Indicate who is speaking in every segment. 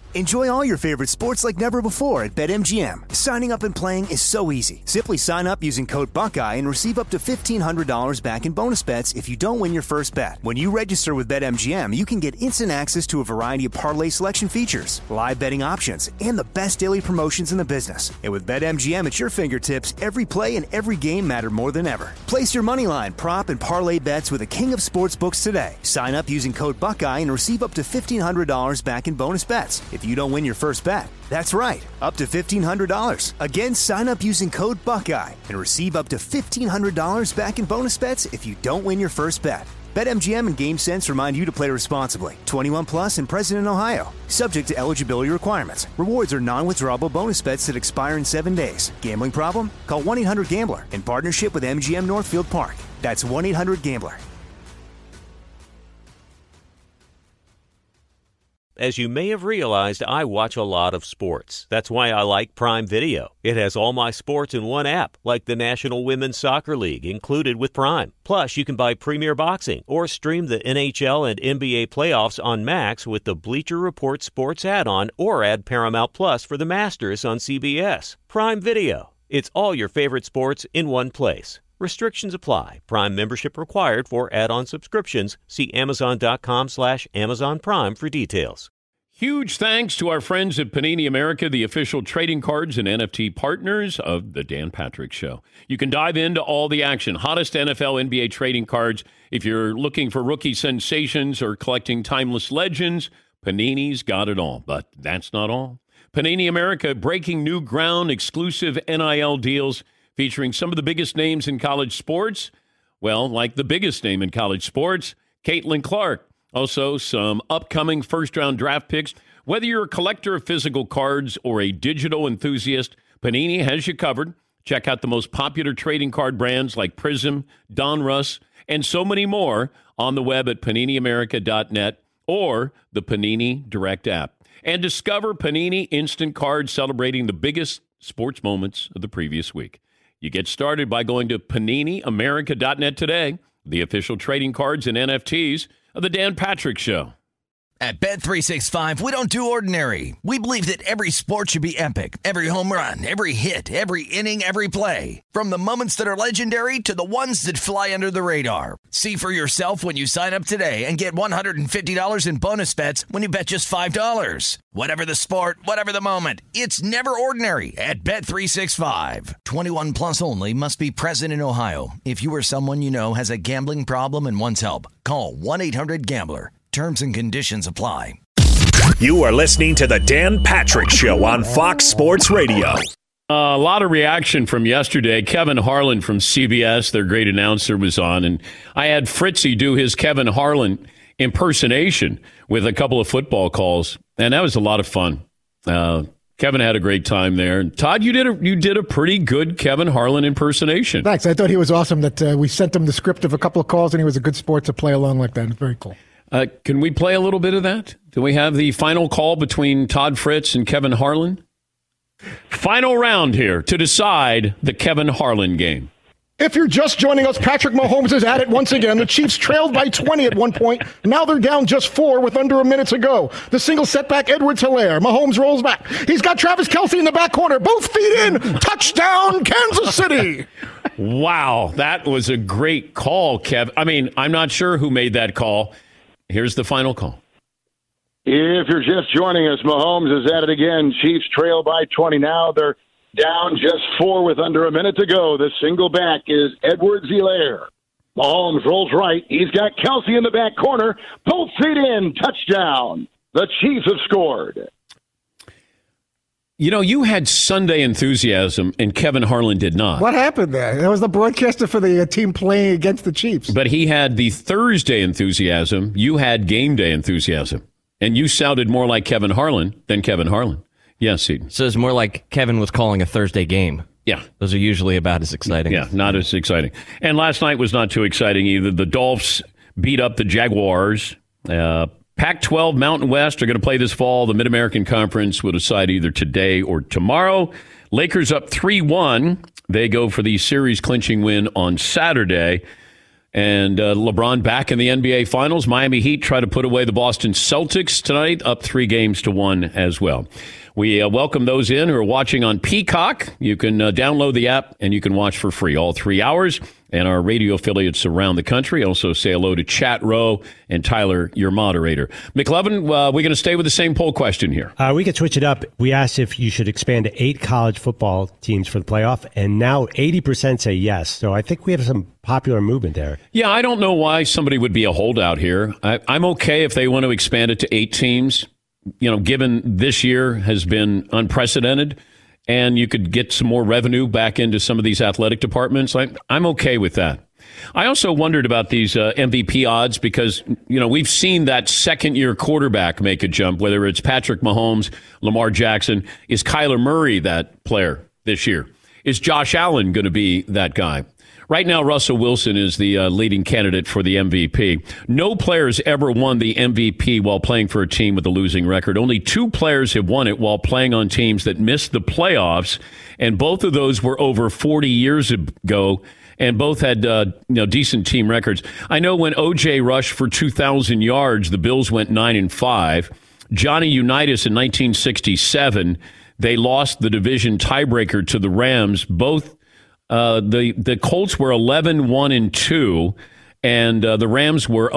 Speaker 1: Enjoy all your favorite sports like never before at BetMGM. Signing up and playing is so easy. Simply sign up using code Buckeye and receive up to $1,500 back in bonus bets if you don't win your first bet. When you register with BetMGM, you can get instant access to a variety of parlay selection features, live betting options, and the best daily promotions in the business. And with BetMGM at your fingertips, every play and every game matter more than ever. Place your moneyline, prop, and parlay bets with the king of sportsbooks today. Sign up using code Buckeye and receive up to $1,500 back in bonus bets if you don't win your first bet. That's right, up to $1,500. Again, sign up using code Buckeye and receive up to $1,500 back in bonus bets if you don't win your first bet. BetMGM and GameSense remind you to play responsibly. 21 plus and present in Ohio. Subject to eligibility requirements. Rewards are non-withdrawable bonus bets that expire in 7 days. Gambling problem? Call 1-800-GAMBLER in partnership with MGM Northfield Park. That's 1-800-GAMBLER.
Speaker 2: As you may have realized, I watch a lot of sports. That's why I like Prime Video. It has all my sports in one app, like the National Women's Soccer League, included with Prime. Plus, you can buy Premier Boxing or stream the NHL and NBA playoffs on Max with the Bleacher Report Sports add-on, or add Paramount Plus for the Masters on CBS. Prime Video. It's all your favorite sports in one place. Restrictions apply. Prime membership required for add-on subscriptions. See Amazon.com/Amazon Prime for details.
Speaker 3: Huge thanks to our friends at Panini America, the official trading cards and NFT partners of The Dan Patrick Show. You can dive into all the action. Hottest NFL, NBA trading cards. If you're looking for rookie sensations or collecting timeless legends, Panini's got it all. But that's not all. Panini America, breaking new ground, exclusive NIL deals featuring some of the biggest names in college sports. Well, like the biggest name in college sports, Caitlin Clark. Also, some upcoming first-round draft picks. Whether you're a collector of physical cards or a digital enthusiast, Panini has you covered. Check out the most popular trading card brands like Prism, Donruss, and so many more on the web at PaniniAmerica.net or the Panini Direct app. And discover Panini Instant Cards celebrating the biggest sports moments of the previous week. You get started by going to PaniniAmerica.net today, the official trading cards and NFTs of the Dan Patrick Show.
Speaker 4: At Bet365, we don't do ordinary. We believe that every sport should be epic. Every home run, every hit, every inning, every play. From the moments that are legendary to the ones that fly under the radar. See for yourself when you sign up today and get $150 in bonus bets when you bet just $5. Whatever the sport, whatever the moment, it's never ordinary at Bet365. 21 plus only. Must be present in Ohio. If you or someone you know has a gambling problem and wants help, call 1-800-GAMBLER. Terms and conditions apply.
Speaker 5: You are listening to the Dan Patrick Show on Fox Sports Radio.
Speaker 3: A lot of reaction from yesterday. Kevin Harlan from CBS, their great announcer, was on, and I had Fritzy do his Kevin Harlan impersonation with a couple of football calls, and that was a lot of fun. Kevin had a great time there. Todd, you did a pretty good Kevin Harlan impersonation.
Speaker 6: Thanks. I thought he was awesome that we sent him the script of a couple of calls, and he was a good sport to play along like that. It's very cool.
Speaker 3: Can we play a little bit of that? Do we have the final call between Todd Fritz and Kevin Harlan? Final round here to decide the Kevin Harlan game.
Speaker 6: If you're just joining us, Patrick Mahomes is at it once again. The Chiefs trailed by 20 at one point. Now they're down just 4 with under a minute to go. The single setback, Edwards-Helaire. Mahomes rolls back. He's got Travis Kelce in the back corner. Both feet in. Touchdown, Kansas City.
Speaker 3: Wow, that was a great call, Kev. I mean, I'm not sure who made that call. Here's the final call.
Speaker 7: If you're just joining us, Mahomes is at it again. Chiefs trail by 20 now. They're down just 4 with under a minute to go. The single back is Edwards-Helaire. Mahomes rolls right. He's got Kelce in the back corner. Both feet in. Touchdown. The Chiefs have scored.
Speaker 3: You know, you had Sunday enthusiasm, and Kevin Harlan did not.
Speaker 6: What happened there? That was the broadcaster for the team playing against the Chiefs.
Speaker 3: But he had the Thursday enthusiasm. You had game day enthusiasm. And you sounded more like Kevin Harlan than Kevin Harlan. Yes, Eden.
Speaker 8: So it's more like Kevin was calling a Thursday game.
Speaker 3: Yeah.
Speaker 8: Those are usually about as exciting.
Speaker 3: Yeah, not as exciting. And last night was not too exciting either. The Dolphs beat up the Jaguars. Pac-12 Mountain West are going to play this fall. The Mid-American Conference will decide either today or tomorrow. Lakers up 3-1. They go for the series clinching win on Saturday. And LeBron back in the NBA Finals. Miami Heat try to put away the Boston Celtics tonight, up 3-1 as well. We welcome those in who are watching on Peacock. You can download the app and you can watch for free all 3 hours. And our radio affiliates around the country. Also say hello to Chat Row and Tyler, your moderator. McLovin, we're going to stay with the same poll question here.
Speaker 9: We could switch it up. We asked if you should expand to 8 college football teams for the playoff, and now 80% say yes. So I think we have some popular movement there.
Speaker 3: Yeah, I don't know why somebody would be a holdout here. I'm okay if they want to expand it to 8 teams, given this year has been unprecedented. And you could get some more revenue back into some of these athletic departments. I'm okay with that. I also wondered about these MVP odds because, we've seen that second-year quarterback make a jump, whether it's Patrick Mahomes, Lamar Jackson. Is Kyler Murray that player this year? Is Josh Allen going to be that guy? Right now, Russell Wilson is the leading candidate for the MVP. No players ever won the MVP while playing for a team with a losing record. Only 2 players have won it while playing on teams that missed the playoffs, and both of those were over 40 years ago, and both had decent team records. I know when O.J. rushed for 2,000 yards, the Bills went 9-5. Johnny Unitas in 1967, they lost the division tiebreaker to the Rams. Both the Colts were 11-1-2, and the Rams were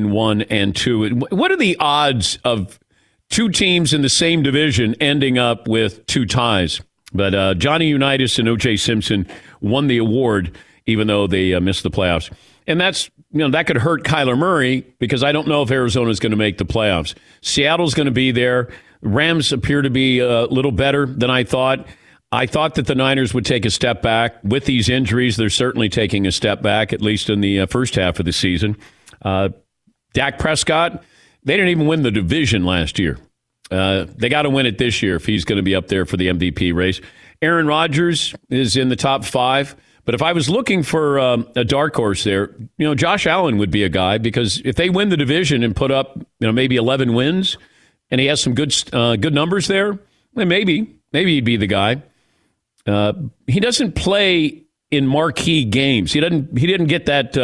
Speaker 3: 11-1-2. What are the odds of 2 teams in the same division ending up with 2 ties? But Johnny Unitas and O.J. Simpson won the award, even though they missed the playoffs. And that's that could hurt Kyler Murray because I don't know if Arizona is going to make the playoffs. Seattle's going to be there. Rams appear to be a little better than I thought. I thought that the Niners would take a step back. With these injuries, they're certainly taking a step back, at least in the first half of the season. Dak Prescott, they didn't even win the division last year. They got to win it this year if he's going to be up there for the MVP race. Aaron Rodgers is in the top 5. But if I was looking for a dark horse there, Josh Allen would be a guy because if they win the division and put up maybe 11 wins and he has some good numbers there, then maybe he'd be the guy. He doesn't play in marquee games. He didn't get that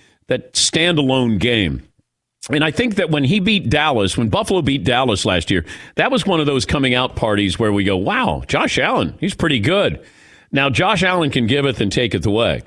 Speaker 3: standalone game. And I think that when Buffalo beat Dallas last year, that was one of those coming out parties where we go, wow, Josh Allen, he's pretty good. Now, Josh Allen can giveth and taketh away.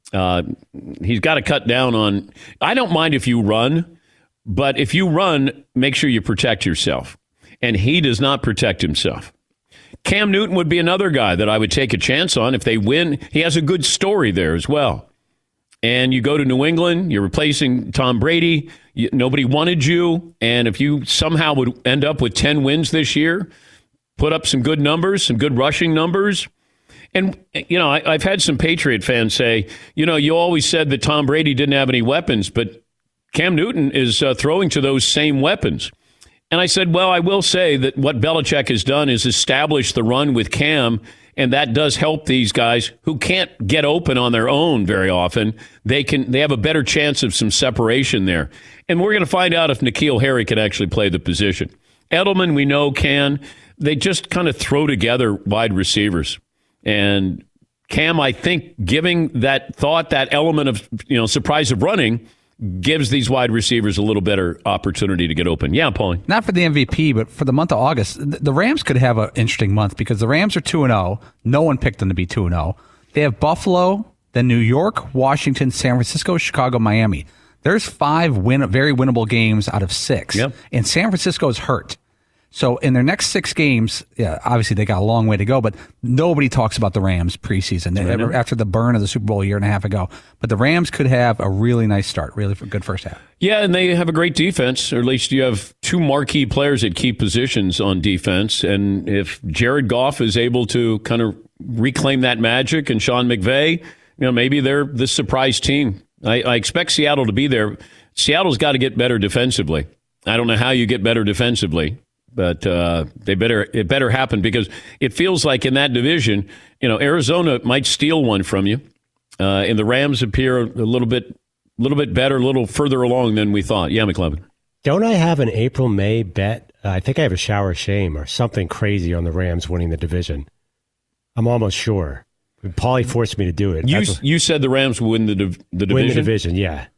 Speaker 3: He's got to cut down on, I don't mind if you run, but if you run, make sure you protect yourself. And he does not protect himself. Cam Newton would be another guy that I would take a chance on if they win. He has a good story there as well. And you go to New England, you're replacing Tom Brady. Nobody wanted you. And if you somehow would end up with 10 wins this year, put up some good numbers, some good rushing numbers. And, I've had some Patriot fans say, you always said that Tom Brady didn't have any weapons, but Cam Newton is throwing to those same weapons. And I said, well, I will say that what Belichick has done is establish the run with Cam, and that does help these guys who can't get open on their own very often. They have a better chance of some separation there. And we're going to find out if N'Keal Harry can actually play the position. Edelman, we know, can. They just kind of throw together wide receivers. And Cam, I think, giving that thought, that element of surprise of running, gives these wide receivers a little better opportunity to get open. Yeah, Paulie.
Speaker 10: Not for the MVP, but for the month of August, the Rams could have an interesting month because the Rams are 2-0. No one picked them to be 2-0. They have Buffalo, then New York, Washington, San Francisco, Chicago, Miami. There's 5 very winnable games out of 6.
Speaker 3: Yep.
Speaker 10: And San Francisco is hurt. So in their next 6 games, obviously they got a long way to go, but nobody talks about the Rams preseason after the burn of the Super Bowl a year and a half ago. But the Rams could have a really nice start, really good first half.
Speaker 3: Yeah, and they have a great defense, or at least you have 2 marquee players at key positions on defense. And if Jared Goff is able to kind of reclaim that magic and Sean McVay, maybe they're the surprise team. I expect Seattle to be there. Seattle's got to get better defensively. I don't know how you get better defensively. But it better happen because it feels like in that division, Arizona might steal one from you, and the Rams appear a little bit better, a little further along than we thought. Yeah, McLevin.
Speaker 9: Don't I have an April-May bet? I think I have a shower of shame or something crazy on the Rams winning the division. I'm almost sure. Paulie forced me to do it.
Speaker 3: You said the Rams would win the division?
Speaker 9: Win the division, yeah.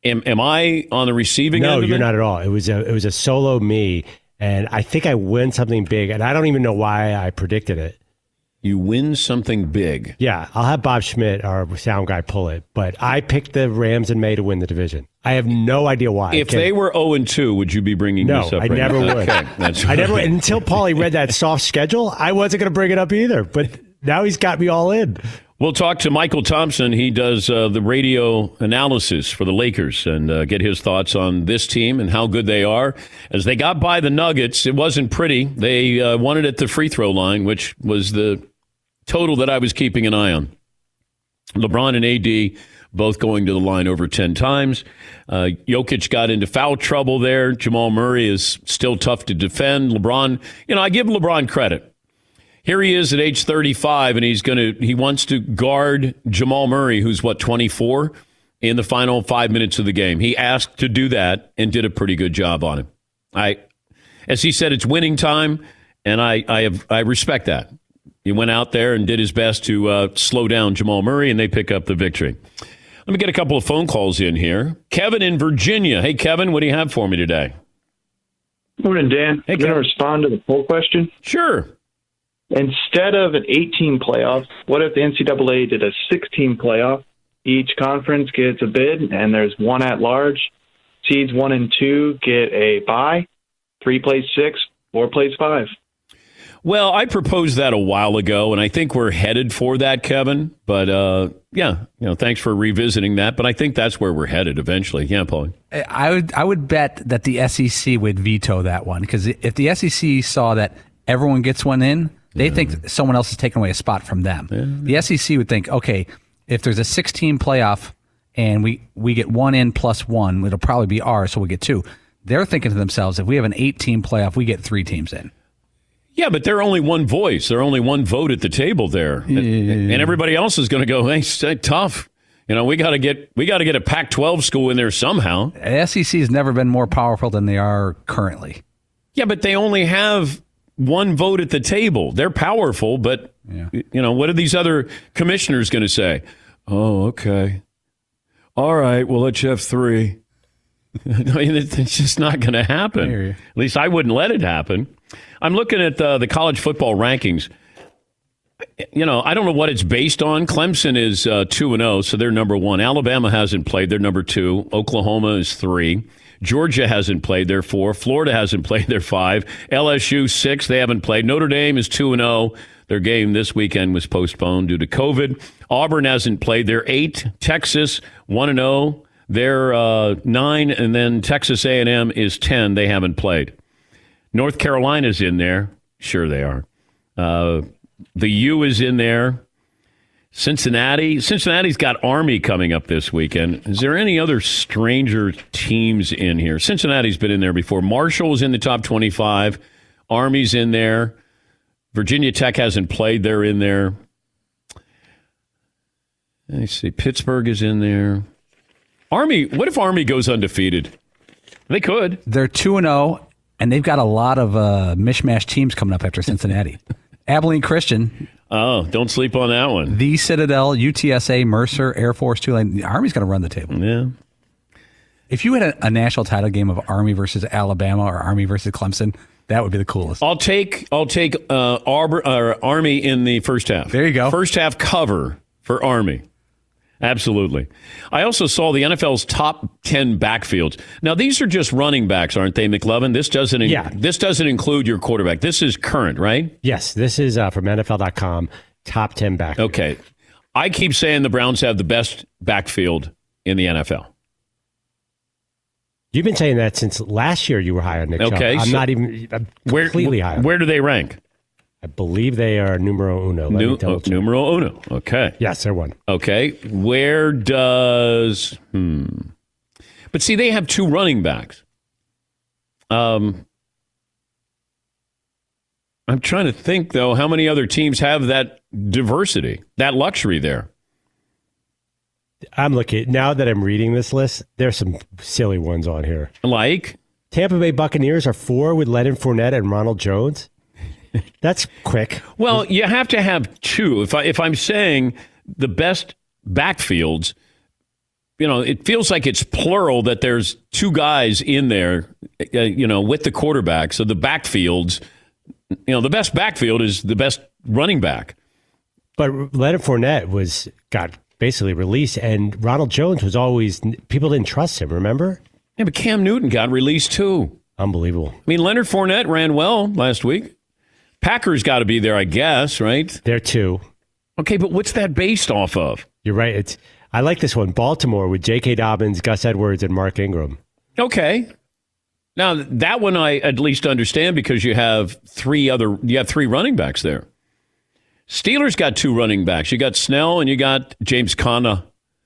Speaker 3: Am I on the receiving end?
Speaker 9: No,
Speaker 3: of
Speaker 9: you're
Speaker 3: it?
Speaker 9: not at all. It was a solo me, and I think I win something big, and I don't even know why I predicted it.
Speaker 3: You win something big.
Speaker 9: Yeah, I'll have Bob Schmidt, our sound guy, pull it. But I picked the Rams in May to win the division. I have no idea why.
Speaker 3: If they were 0-2, would you be bringing this up?
Speaker 9: No, I never would.
Speaker 3: Okay, that's
Speaker 9: I never would. Until Paulie read that soft schedule, I wasn't going to bring it up either. But now he's got me all in.
Speaker 3: We'll talk to Michael Thompson. He does the radio analysis for the Lakers and get his thoughts on this team and how good they are. As they got by the Nuggets, it wasn't pretty. They won it at the free throw line, which was the total that I was keeping an eye on. LeBron and AD both going to the line over 10 times. Jokic got into foul trouble there. Jamal Murray is still tough to defend. LeBron, I give LeBron credit. Here he is at age 35, and he wants to guard Jamal Murray, who's 24, in the final 5 minutes of the game. He asked to do that and did a pretty good job on him. As he said, it's winning time, and I respect that. He went out there and did his best to slow down Jamal Murray, and they pick up the victory. Let me get a couple of phone calls in here. Kevin in Virginia. Hey, Kevin, what do you have for me today?
Speaker 11: Morning, Dan.
Speaker 3: Hey,
Speaker 11: I'm going to respond to the poll question.
Speaker 3: Sure.
Speaker 11: Instead of an 18 playoff, what if the NCAA did a 16 playoff? Each conference gets a bid, and there's one at large. Seeds 1 and 2 get a bye. 3 plays 6, 4 plays 5.
Speaker 3: Well, I proposed that a while ago, and I think we're headed for that, Kevin. But thanks for revisiting that. But I think that's where we're headed eventually. Yeah, Paul.
Speaker 10: I would bet that the SEC would veto that one, because if the SEC saw that everyone gets one in, they think someone else is taking away a spot from them. The SEC would think, okay, if there's a 16 playoff and we get 1 in plus 1, it'll probably be ours, so we get 2. They're thinking to themselves, if we have an 18 playoff, we get 3 teams in.
Speaker 3: Yeah, but they're only one voice. They're only one vote at the table there, and everybody else is going to go, "Hey, stay tough." We got to get a Pac-12 school in there somehow.
Speaker 10: The SEC has never been more powerful than they are currently.
Speaker 3: Yeah, but they only have one vote at the table. They're powerful, but what are these other commissioners going to say? Oh, okay, all right. We'll let you have 3. It's just not going to happen. At least I wouldn't let it happen. I'm looking at the college football rankings. I don't know what it's based on. Clemson is 2-0, so they're number 1. Alabama hasn't played. They're number 2. Oklahoma is 3. Georgia hasn't played. They're 4. Florida hasn't played. They're 5. LSU 6. They haven't played. Notre Dame is 2-0. Their game this weekend was postponed due to COVID. Auburn hasn't played. They're 8. Texas 1-0. They're 9. And then Texas A&M is 10. They haven't played. North Carolina's in there. Sure they are. The U is in there. Cincinnati's got Army coming up this weekend. Is there any other stranger teams in here? Cincinnati's been in there before. Marshall's in the top 25. Army's in there. Virginia Tech hasn't played. They're in there. Let me see. Pittsburgh is in there. Army. What if Army goes undefeated? They could.
Speaker 10: They're 2-0. And they've got a lot of mishmash teams coming up after Cincinnati. Abilene Christian.
Speaker 3: Oh, don't sleep on that one.
Speaker 10: The Citadel, UTSA, Mercer, Air Force, Tulane. The Army's going to run the table.
Speaker 3: Yeah.
Speaker 10: If you had a national title game of Army versus Alabama or Army versus Clemson, that would be the coolest.
Speaker 3: I'll take Army in the first half.
Speaker 10: There you go.
Speaker 3: First half cover for Army. Absolutely. I also saw the NFL's top 10 backfields. Now, these are just running backs, aren't they, McLovin? This doesn't include your quarterback. This is current, right?
Speaker 9: Yes, this is from NFL.com, top 10 backfield.
Speaker 3: Okay. I keep saying the Browns have the best backfield in the NFL.
Speaker 9: You've been saying that since last year you were high on Nick Chubb. I'm completely high on
Speaker 3: Where do they rank?
Speaker 9: I believe they are numero uno.
Speaker 3: Numero uno. Okay.
Speaker 9: Yes, they're 1.
Speaker 3: Okay. Where does... But see, they have 2 running backs. I'm trying to think, though, how many other teams have that diversity, that luxury there?
Speaker 9: I'm looking... Now that I'm reading this list, there's some silly ones on here.
Speaker 3: Like?
Speaker 9: Tampa Bay Buccaneers are 4 with Leonard Fournette and Ronald Jones. That's quick.
Speaker 3: Well, you have to have 2. If I'm saying the best backfields, it feels like it's plural that there's two guys in there, with the quarterback. So the backfields, the best backfield is the best running back.
Speaker 9: But Leonard Fournette got basically released, and Ronald Jones was always, people didn't trust him, remember?
Speaker 3: Yeah, but Cam Newton got released too.
Speaker 9: Unbelievable.
Speaker 3: I mean, Leonard Fournette ran well last week. Packers got to be there, I guess, right?
Speaker 9: They're two.
Speaker 3: Okay, but what's that based off of?
Speaker 9: You're right. I like this one. Baltimore with J.K. Dobbins, Gus Edwards, and Mark Ingram.
Speaker 3: Okay. Now, that one I at least understand because you have three running backs there. Steelers got two running backs. You got Snell and you got James Conner.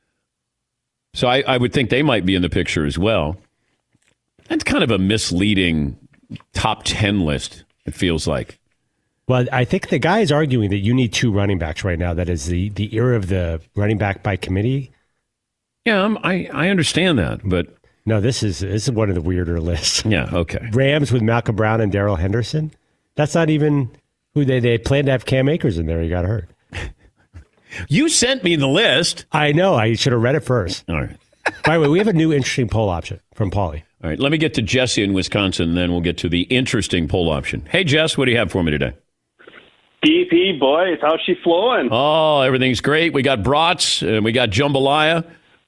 Speaker 3: So I would think they might be in the picture as well. That's kind of a misleading top 10 list, it feels like.
Speaker 9: Well, I think the guy is arguing that you need two running backs right now. That is the era of the running back by committee.
Speaker 3: Yeah, I understand that, but
Speaker 9: no, this is one of the weirder lists.
Speaker 3: Yeah, okay.
Speaker 9: Rams with Malcolm Brown and Darrell Henderson. That's not even who they planned to have Cam Akers in there. He got hurt.
Speaker 3: You sent me the list.
Speaker 9: I know. I should have read it first.
Speaker 3: All right.
Speaker 9: By the way, we have a new interesting poll option from Paulie.
Speaker 3: All right, let me get to Jesse in Wisconsin, and then we'll get to the interesting poll option. Hey, Jess, what do you have for me today?
Speaker 12: DP, boys, how's she flowing?
Speaker 3: Oh, everything's great. We got brats, and we got jambalaya.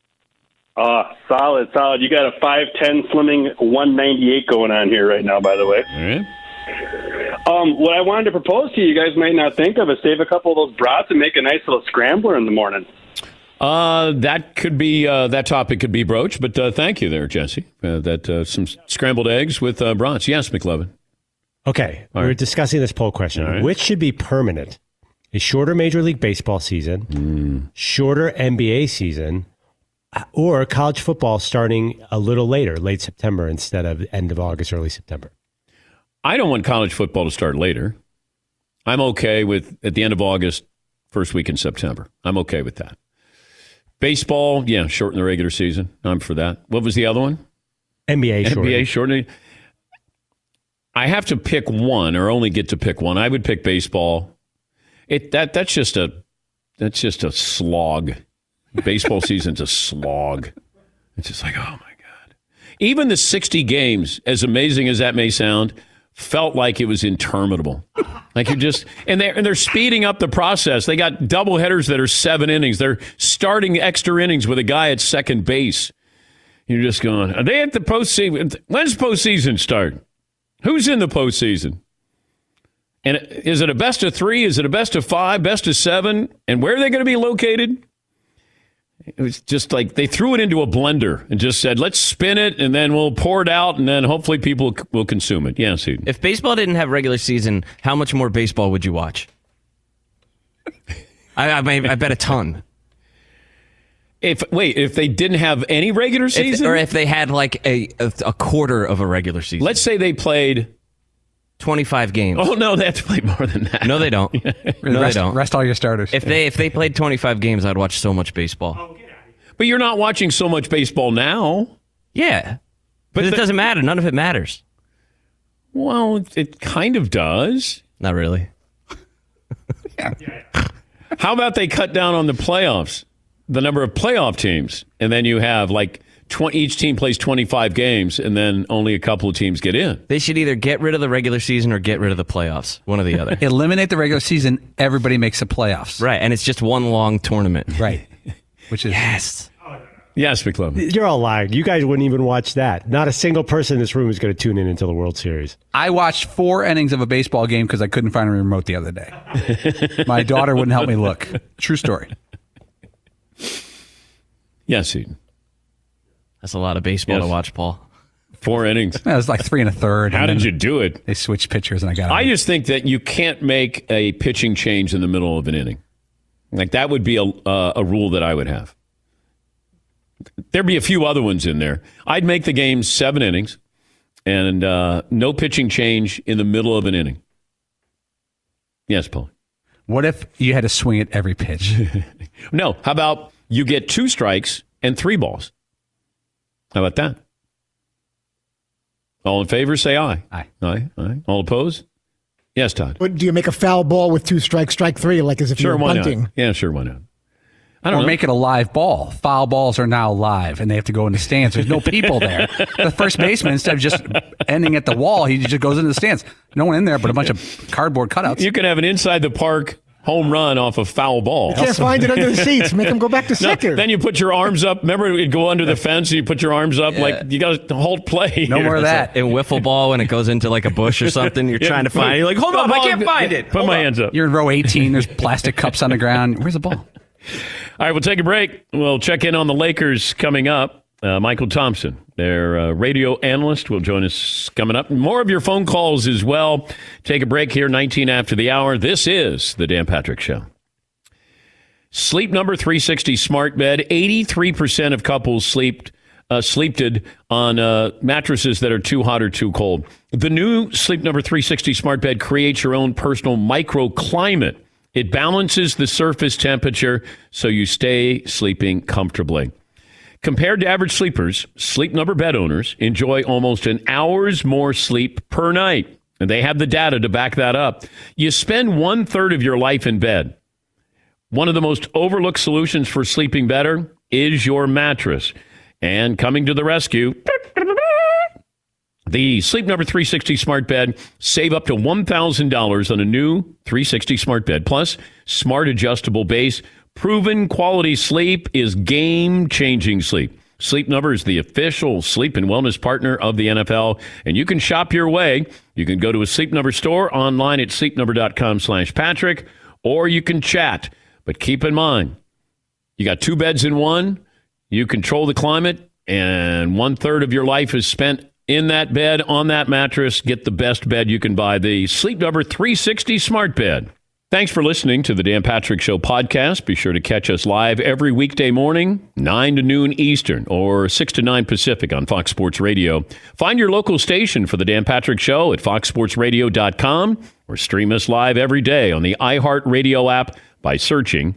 Speaker 12: Solid. You got a 5'10" slimming 198 going on here right now, by the way.
Speaker 3: All right.
Speaker 12: What I wanted to propose to you guys might not think of is save a couple of those brats and make a nice little scrambler in the morning.
Speaker 3: That could be that topic could be broached, but thank you there, Jesse. Some scrambled eggs with brats. Yes, McLovin.
Speaker 9: Okay, we're discussing this poll question.
Speaker 3: Right.
Speaker 9: Which should be permanent? A shorter Major League Baseball season, shorter NBA season, or college football starting a little later, late September instead of end of August, early September?
Speaker 3: I don't want college football to start later. I'm okay with at the end of August, first week in September. I'm okay with that. Baseball, yeah, shorten the regular season. I'm for that. What was the other one?
Speaker 9: NBA
Speaker 3: shortening. I have to pick one, or only get to pick one. I would pick baseball. That's just a slog. Baseball season's a slog. It's just like, oh my God. Even the 60 games, as amazing as that may sound, felt like it was interminable. Like you just and they're speeding up the process. They got double headers that are 7 innings. They're starting extra innings with a guy at second base. You're just going, are they at the postseason? When's postseason start? Who's in the postseason? And is it a best of 3? Is it a best of 5? Best of 7? And where are they going to be located? It was just like they threw it into a blender and just said, let's spin it and then we'll pour it out and then hopefully people will consume it. Yes, Eden.
Speaker 8: If baseball didn't have regular season, how much more baseball would you watch? I bet a ton.
Speaker 3: If they didn't have any regular season?
Speaker 8: Or if they had like a quarter of a regular season.
Speaker 3: Let's say they played
Speaker 8: 25 games.
Speaker 3: Oh, no, they have to play more than that.
Speaker 8: No, they don't. They don't.
Speaker 10: Rest all your starters.
Speaker 8: If they played 25 games, I'd watch so much baseball.
Speaker 3: But you're not watching so much baseball now.
Speaker 8: Yeah. But it doesn't matter. None of it matters.
Speaker 3: Well, it kind of does.
Speaker 8: Not really.
Speaker 3: How about they cut down on the playoffs, the number of playoff teams, and then you have like each team plays 25 games, and then only a couple of teams get in.
Speaker 8: They should either get rid of the regular season or get rid of the playoffs. One or the other.
Speaker 10: Eliminate the regular season. Everybody makes the playoffs.
Speaker 8: Right, and it's just one long tournament.
Speaker 10: Right. Which is
Speaker 8: yes.
Speaker 3: Yes, McLovin.
Speaker 9: You're all lying. You guys wouldn't even watch that. Not a single person in this room is going to tune in until the World Series.
Speaker 10: I watched 4 innings of a baseball game because I couldn't find a remote the other day. My daughter wouldn't help me look. True story.
Speaker 3: Yes, Eden.
Speaker 8: That's a lot of baseball to watch, Paul.
Speaker 3: 4 innings.
Speaker 10: It was like 3 1/3.
Speaker 3: How did you do it?
Speaker 10: They switched pitchers and I got it.
Speaker 3: I just think that you can't make a pitching change in the middle of an inning. Like that would be a rule that I would have. There'd be a few other ones in there. I'd make the game 7 innings and no pitching change in the middle of an inning. Yes, Paul.
Speaker 10: What if you had to swing at every pitch?
Speaker 3: No. How about you get 2 strikes and 3 balls? How about that? All in favor, say aye.
Speaker 10: Aye.
Speaker 3: Aye. Aye. All opposed? Yes, Todd.
Speaker 6: But do you make a foul ball with 2 strikes, strike 3, like as if
Speaker 3: Sure,
Speaker 6: you were
Speaker 3: why
Speaker 6: bunting?
Speaker 3: not? Yeah, sure, why not? don't know.
Speaker 10: Make it a live ball. Foul balls are now live, and they have to go in the stands. There's no people there. The first baseman, instead of just ending at the wall, he just goes into the stands. No one in there but a bunch of cardboard cutouts.
Speaker 3: You can have an inside the park home run off a foul ball.
Speaker 6: You can't find it under the seats. Make them go back to second.
Speaker 3: Then you put your arms up. Remember, it'd go under the fence. You put your arms up like you got to hold play.
Speaker 10: No more of that.
Speaker 8: In wiffle ball, when it goes into like a bush or something, you're trying to find it. You're like, hold on, I can't find it.
Speaker 3: Put my hands up.
Speaker 10: You're in row 18. There's plastic cups on the ground. Where's the ball?
Speaker 3: All right, we'll take a break. We'll check in on the Lakers coming up. Michael Thompson, their radio analyst, will join us coming up. More of your phone calls as well. Take a break here, 19 after the hour. This is the Dan Patrick Show. Sleep Number 360 smart bed. 83% of couples sleeped on mattresses that are too hot or too cold. The new Sleep Number 360 smart bed creates your own personal microclimate. It balances the surface temperature so you stay sleeping comfortably. Compared to average sleepers, Sleep Number bed owners enjoy almost an hour's more sleep per night. And they have the data to back that up. You spend 1/3 of your life in bed. One of the most overlooked solutions for sleeping better is your mattress. And coming to the rescue, the Sleep Number 360 smart bed. Save up to $1,000 on a new 360 smart bed. Plus, smart adjustable base. Proven quality sleep is game-changing sleep. Sleep Number is the official sleep and wellness partner of the NFL, and you can shop your way. You can go to a Sleep Number store online at sleepnumber.com/Patrick, or you can chat. But keep in mind, you got 2 beds in one, you control the climate, and 1/3 of your life is spent in that bed, on that mattress. Get the best bed you can buy, the Sleep Number 360 smart bed. Thanks for listening to the Dan Patrick Show podcast. Be sure to catch us live every weekday morning, 9 to noon Eastern, or 6 to 9 Pacific on Fox Sports Radio. Find your local station for the Dan Patrick Show at foxsportsradio.com, or stream us live every day on the iHeartRadio app by searching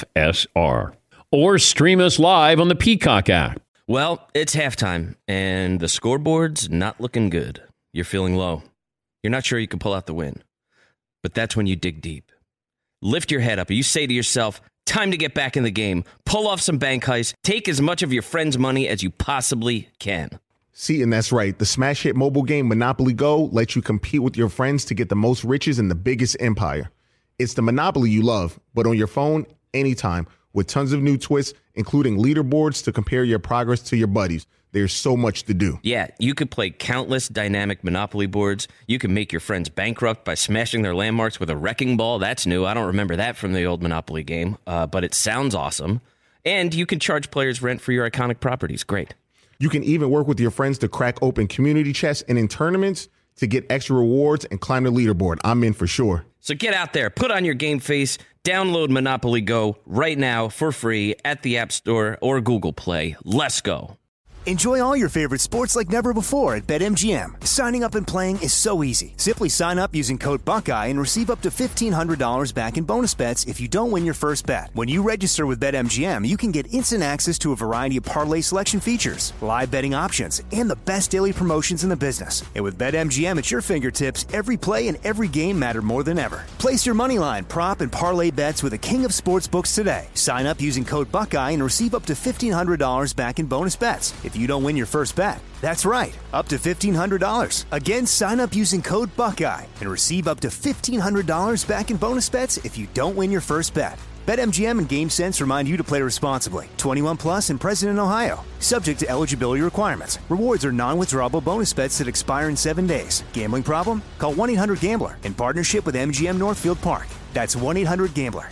Speaker 3: FSR. Or stream us live on the Peacock app.
Speaker 8: Well, it's halftime, and the scoreboard's not looking good. You're feeling low. You're not sure you can pull out the win. But that's when you dig deep. Lift your head up, and you say to yourself, time to get back in the game. Pull off some bank heists. Take as much of your friend's money as you possibly can.
Speaker 13: See, and that's right. The smash hit mobile game Monopoly Go lets you compete with your friends to get the most riches in the biggest empire. It's the Monopoly you love, but on your phone, anytime, with tons of new twists, including leaderboards to compare your progress to your buddies. There's so much to do.
Speaker 8: Yeah, you could play countless dynamic Monopoly boards. You can make your friends bankrupt by smashing their landmarks with a wrecking ball. That's new. I don't remember that from the old Monopoly game, but it sounds awesome. And you can charge players rent for your iconic properties. Great.
Speaker 13: You can even work with your friends to crack open community chests and in tournaments to get extra rewards and climb the leaderboard. I'm in for sure.
Speaker 8: So get out there, put on your game face, download Monopoly Go right now for free at the App Store or Google Play. Let's go.
Speaker 1: Enjoy all your favorite sports like never before at BetMGM. Signing up and playing is so easy. Simply sign up using code Buckeye and receive up to $1,500 back in bonus bets if you don't win your first bet. When you register with BetMGM, you can get instant access to a variety of parlay selection features, live betting options, and the best daily promotions in the business. And with BetMGM at your fingertips, every play and every game matter more than ever. Place your moneyline, prop, and parlay bets with the king of sportsbooks today. Sign up using code Buckeye and receive up to $1,500 back in bonus bets if you don't win your first bet. That's right, up to $1,500. Again, sign up using code Buckeye and receive up to $1,500 back in bonus bets if you don't win your first bet. BetMGM and GameSense remind you to play responsibly. 21 plus and present in Ohio. Subject to eligibility requirements. Rewards are non-withdrawable bonus bets that expire in 7 days. Gambling problem? Call 1-800-GAMBLER in partnership with MGM Northfield Park. That's 1-800-GAMBLER.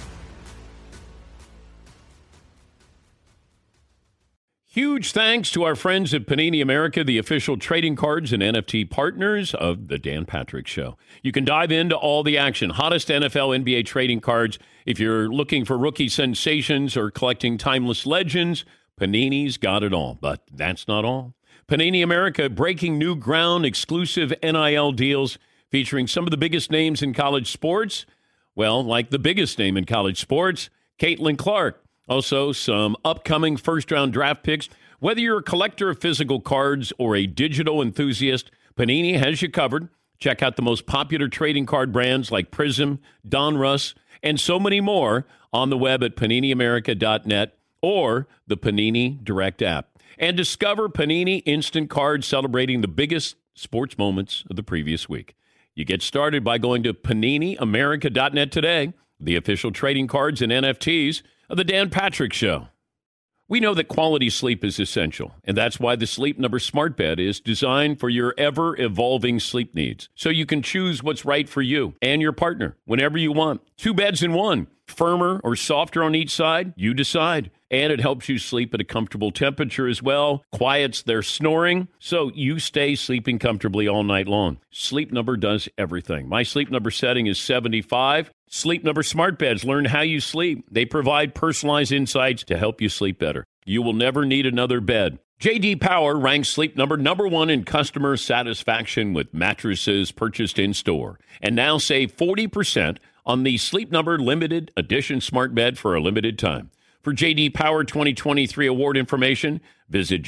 Speaker 3: Huge thanks to our friends at Panini America, the official trading cards and NFT partners of the Dan Patrick Show. You can dive into all the action, hottest NFL, NBA trading cards. If you're looking for rookie sensations or collecting timeless legends, Panini's got it all. But that's not all. Panini America breaking new ground, exclusive NIL deals featuring some of the biggest names in college sports. Well, like the biggest name in college sports, Caitlin Clark. Also, some upcoming first-round draft picks. Whether you're a collector of physical cards or a digital enthusiast, Panini has you covered. Check out the most popular trading card brands like Prism, Donruss, and so many more on the web at PaniniAmerica.net or the Panini Direct app. And discover Panini Instant Cards celebrating the biggest sports moments of the previous week. You get started by going to PaniniAmerica.net today, the official trading cards and NFTs of the Dan Patrick Show. We know that quality sleep is essential, and that's why the Sleep Number Smart Bed is designed for your ever-evolving sleep needs, so you can choose what's right for you and your partner whenever you want. 2 beds in one, firmer or softer on each side, you decide. And it helps you sleep at a comfortable temperature as well, quiets their snoring, so you stay sleeping comfortably all night long. Sleep Number does everything. My Sleep Number setting is 75. Sleep Number Smart Beds learn how you sleep. They provide personalized insights to help you sleep better. You will never need another bed. J.D. Power ranks Sleep Number #1 in customer satisfaction with mattresses purchased in-store. And now save 40% on the Sleep Number Limited Edition Smart Bed for a limited time. For J.D. Power 2023 award information, visit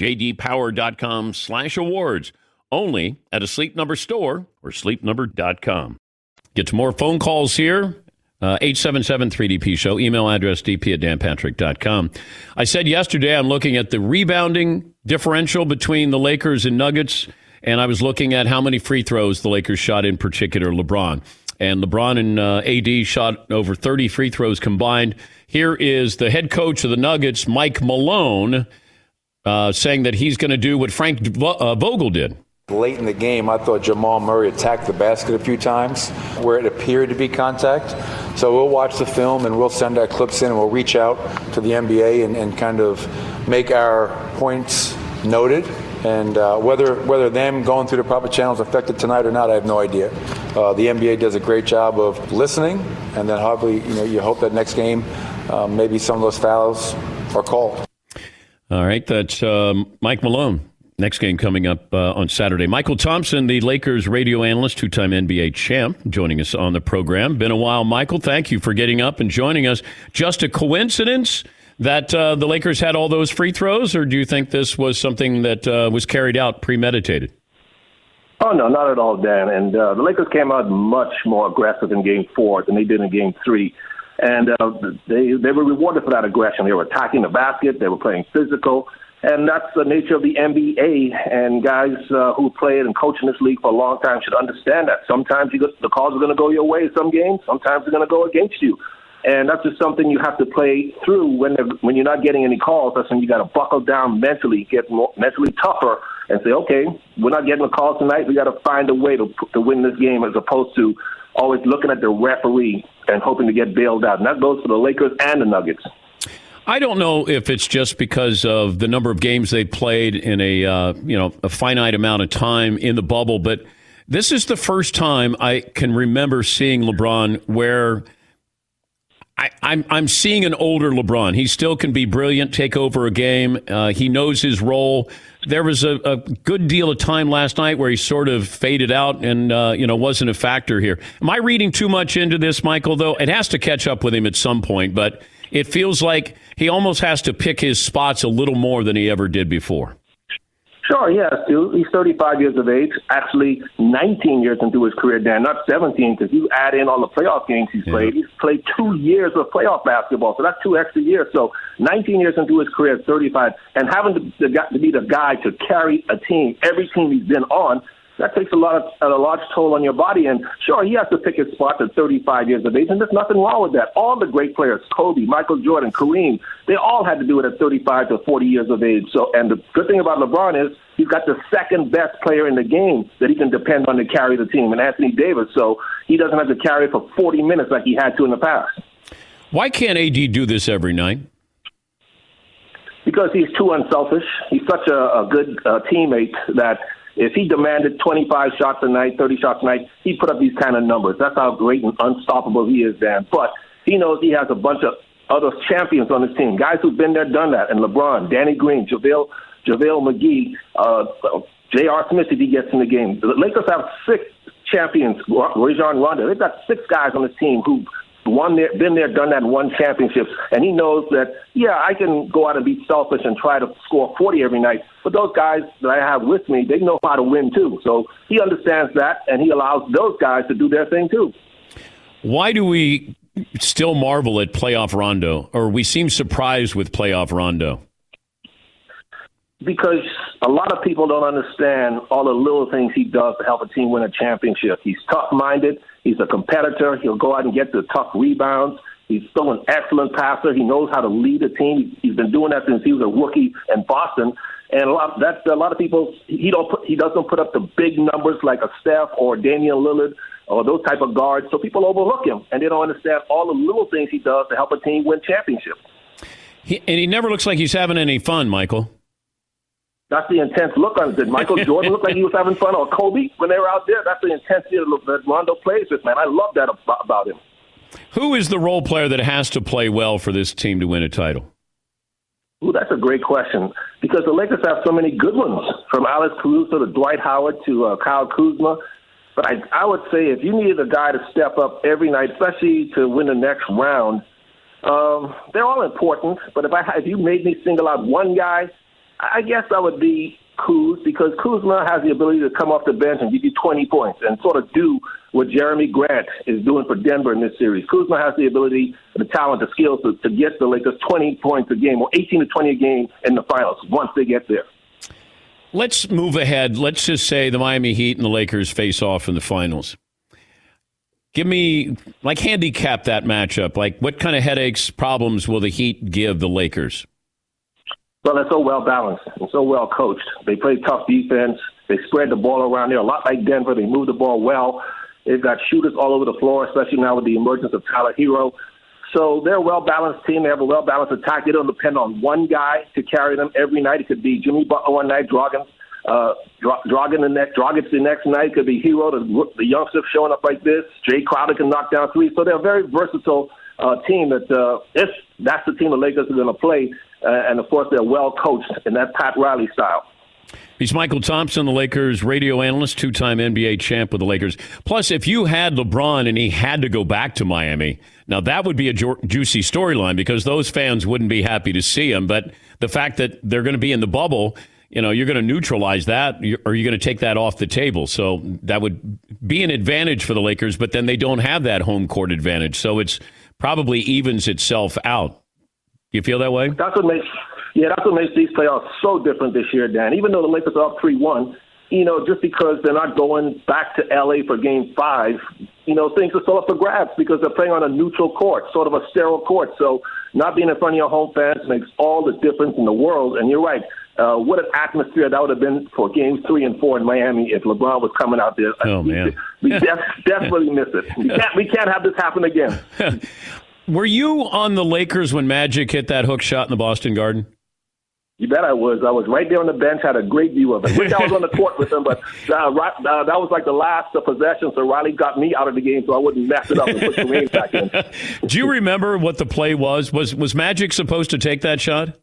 Speaker 3: jdpower.com/awards. Only at a Sleep Number store or sleepnumber.com. Get to more phone calls here. 877-3DP-SHOW. Email address dp@danpatrick.com. I said yesterday I'm looking at the rebounding differential between the Lakers and Nuggets, and I was looking at how many free throws the Lakers shot, in particular LeBron. And LeBron and AD shot over 30 free throws combined. Here is the head coach of the Nuggets, Mike Malone, saying that he's going to do what Frank Vogel did.
Speaker 14: Late in the game, I thought Jamal Murray attacked the basket a few times where it appeared to be contact. So we'll watch the film and we'll send our clips in and we'll reach out to the NBA and kind of make our points noted. And whether them going through the proper channels affected tonight or not, I have no idea. The NBA does a great job of listening, and then hopefully, you hope that next game, maybe some of those fouls are called.
Speaker 3: All right, that's Mike Malone. Next game coming up on Saturday. Michael Thompson, the Lakers radio analyst, two-time NBA champ, joining us on the program. Been a while, Michael. Thank you for getting up and joining us. Just a coincidence that the Lakers had all those free throws, or do you think this was something that was carried out premeditated?
Speaker 15: Oh, no, not at all, Dan. And the Lakers came out much more aggressive in Game 4 than they did in Game 3. And they were rewarded for that aggression. They were attacking the basket. They were playing physical. And that's the nature of the NBA. And guys who played and coached in this league for a long time should understand that. Sometimes the calls are going to go your way in some games. Sometimes they're going to go against you. And that's just something you have to play through when you're not getting any calls. That's when you got to buckle down mentally, get more mentally tougher, and say, okay, we're not getting a call tonight. We got to find a way to win this game, as opposed to always looking at the referee and hoping to get bailed out. And that goes for the Lakers and the Nuggets.
Speaker 3: I don't know if it's just because of the number of games they played in a finite amount of time in the bubble, but this is the first time I can remember seeing LeBron where I'm seeing an older LeBron. He still can be brilliant, take over a game. He knows his role. There was a good deal of time last night where he sort of faded out and wasn't a factor here. Am I reading too much into this, Michael, though? It has to catch up with him at some point, but it feels like he almost has to pick his spots a little more than he ever did before.
Speaker 15: Sure, yes, dude. He's 35 years of age, actually 19 years into his career, Dan, not 17, because you add in all the playoff games he's played. He's played 2 years of playoff basketball, so that's 2 extra years. So 19 years into his career at 35, and having to be the guy to carry a team, every team he's been on, that takes a large toll on your body. And sure, he has to pick his spots at 35 years of age, and there's nothing wrong with that. All the great players, Kobe, Michael Jordan, Kareem, they all had to do it at 35 to 40 years of age. So, and the good thing about LeBron is he's got the second best player in the game that he can depend on to carry the team, and Anthony Davis. So he doesn't have to carry it for 40 minutes like he had to in the past.
Speaker 3: Why can't AD do this every night?
Speaker 15: Because he's too unselfish. He's such a good teammate that if he demanded 25 shots a night, 30 shots a night, he'd put up these kind of numbers. That's how great and unstoppable he is, Dan. But he knows he has a bunch of other champions on his team, guys who've been there, done that. And LeBron, Danny Green, JaVale McGee, J.R. Smith if he gets in the game. The Lakers have 6 champions, Rajon Rondo. They've got 6 guys on this team who been there, done that, and won championships. And he knows that, yeah, I can go out and be selfish and try to score 40 every night. But those guys that I have with me, they know how to win too. So he understands that, and he allows those guys to do their thing too.
Speaker 3: Why do we still marvel at playoff Rondo, or we seem surprised with playoff Rondo?
Speaker 15: Because a lot of people don't understand all the little things he does to help a team win a championship. He's tough-minded. He's a competitor. He'll go out and get the tough rebounds. He's still an excellent passer. He knows how to lead a team. He's been doing that since he was a rookie in Boston. And a lot of people, he doesn't put up the big numbers like a Steph or Damian Lillard or those type of guards. So people overlook him, and they don't understand all the little things he does to help a team win championships.
Speaker 3: And he never looks like he's having any fun, Michael.
Speaker 15: That's the intense look on it. Did Michael Jordan look like he was having fun, or Kobe when they were out there? That's the intensity that Rondo plays with, man. I love that about him.
Speaker 3: Who is the role player that has to play well for this team to win a title?
Speaker 15: Ooh, that's a great question, because the Lakers have so many good ones, from Alex Caruso to Dwight Howard to Kyle Kuzma. But I would say if you needed a guy to step up every night, especially to win the next round, they're all important. But if you made me single out one guy, I guess I would be Kuz, because Kuzma has the ability to come off the bench and give you 20 points and sort of do what Jeremy Grant is doing for Denver in this series. Kuzma has the ability, the talent, the skills to get the Lakers 20 points a game or 18 to 20 a game in the finals once they get there.
Speaker 3: Let's move ahead. Let's just say the Miami Heat and the Lakers face off in the finals. Give me, handicap that matchup. What kind of headaches, problems will the Heat give the Lakers?
Speaker 15: Well, they're so well-balanced and so well-coached. They play tough defense. They spread the ball around there a lot like Denver. They move the ball well. They've got shooters all over the floor, especially now with the emergence of Tyler Hero. So they're a well-balanced team. They have a well-balanced attack. They don't depend on one guy to carry them every night. It could be Jimmy Butler one night, Dragic the next night. It could be Hero, the youngster showing up like this. Jay Crowder can knock down three. So they're a very versatile team that if that's the team the Lakers are going to play. And, of course, they're well-coached in that Pat Riley style.
Speaker 3: He's Michael Thompson, the Lakers radio analyst, two-time NBA champ with the Lakers. Plus, if you had LeBron and he had to go back to Miami, now that would be a juicy storyline because those fans wouldn't be happy to see him. But the fact that they're going to be in the bubble, you're going to neutralize that, or you're going to take that off the table. So that would be an advantage for the Lakers, but then they don't have that home court advantage. So it's probably evens itself out. You feel that way?
Speaker 15: That's what makes these playoffs so different this year, Dan. Even though the Lakers are up 3-1, just because they're not going back to L.A. for Game 5, things are still up for grabs because they're playing on a neutral court, sort of a sterile court. So not being in front of your home fans makes all the difference in the world. And you're right. What an atmosphere that would have been for Games 3 and 4 in Miami if LeBron was coming out there.
Speaker 3: Oh, man.
Speaker 15: We desperately miss it. We can't have this happen again.
Speaker 3: Were you on the Lakers when Magic hit that hook shot in the Boston Garden?
Speaker 15: You bet I was. I was right there on the bench, had a great view of it. Wish I was on the court with him, but that was like the last possession, so Riley got me out of the game so I wouldn't mess it up and put Kareem back in.
Speaker 3: Do you remember what the play was? Was Magic supposed to take that shot?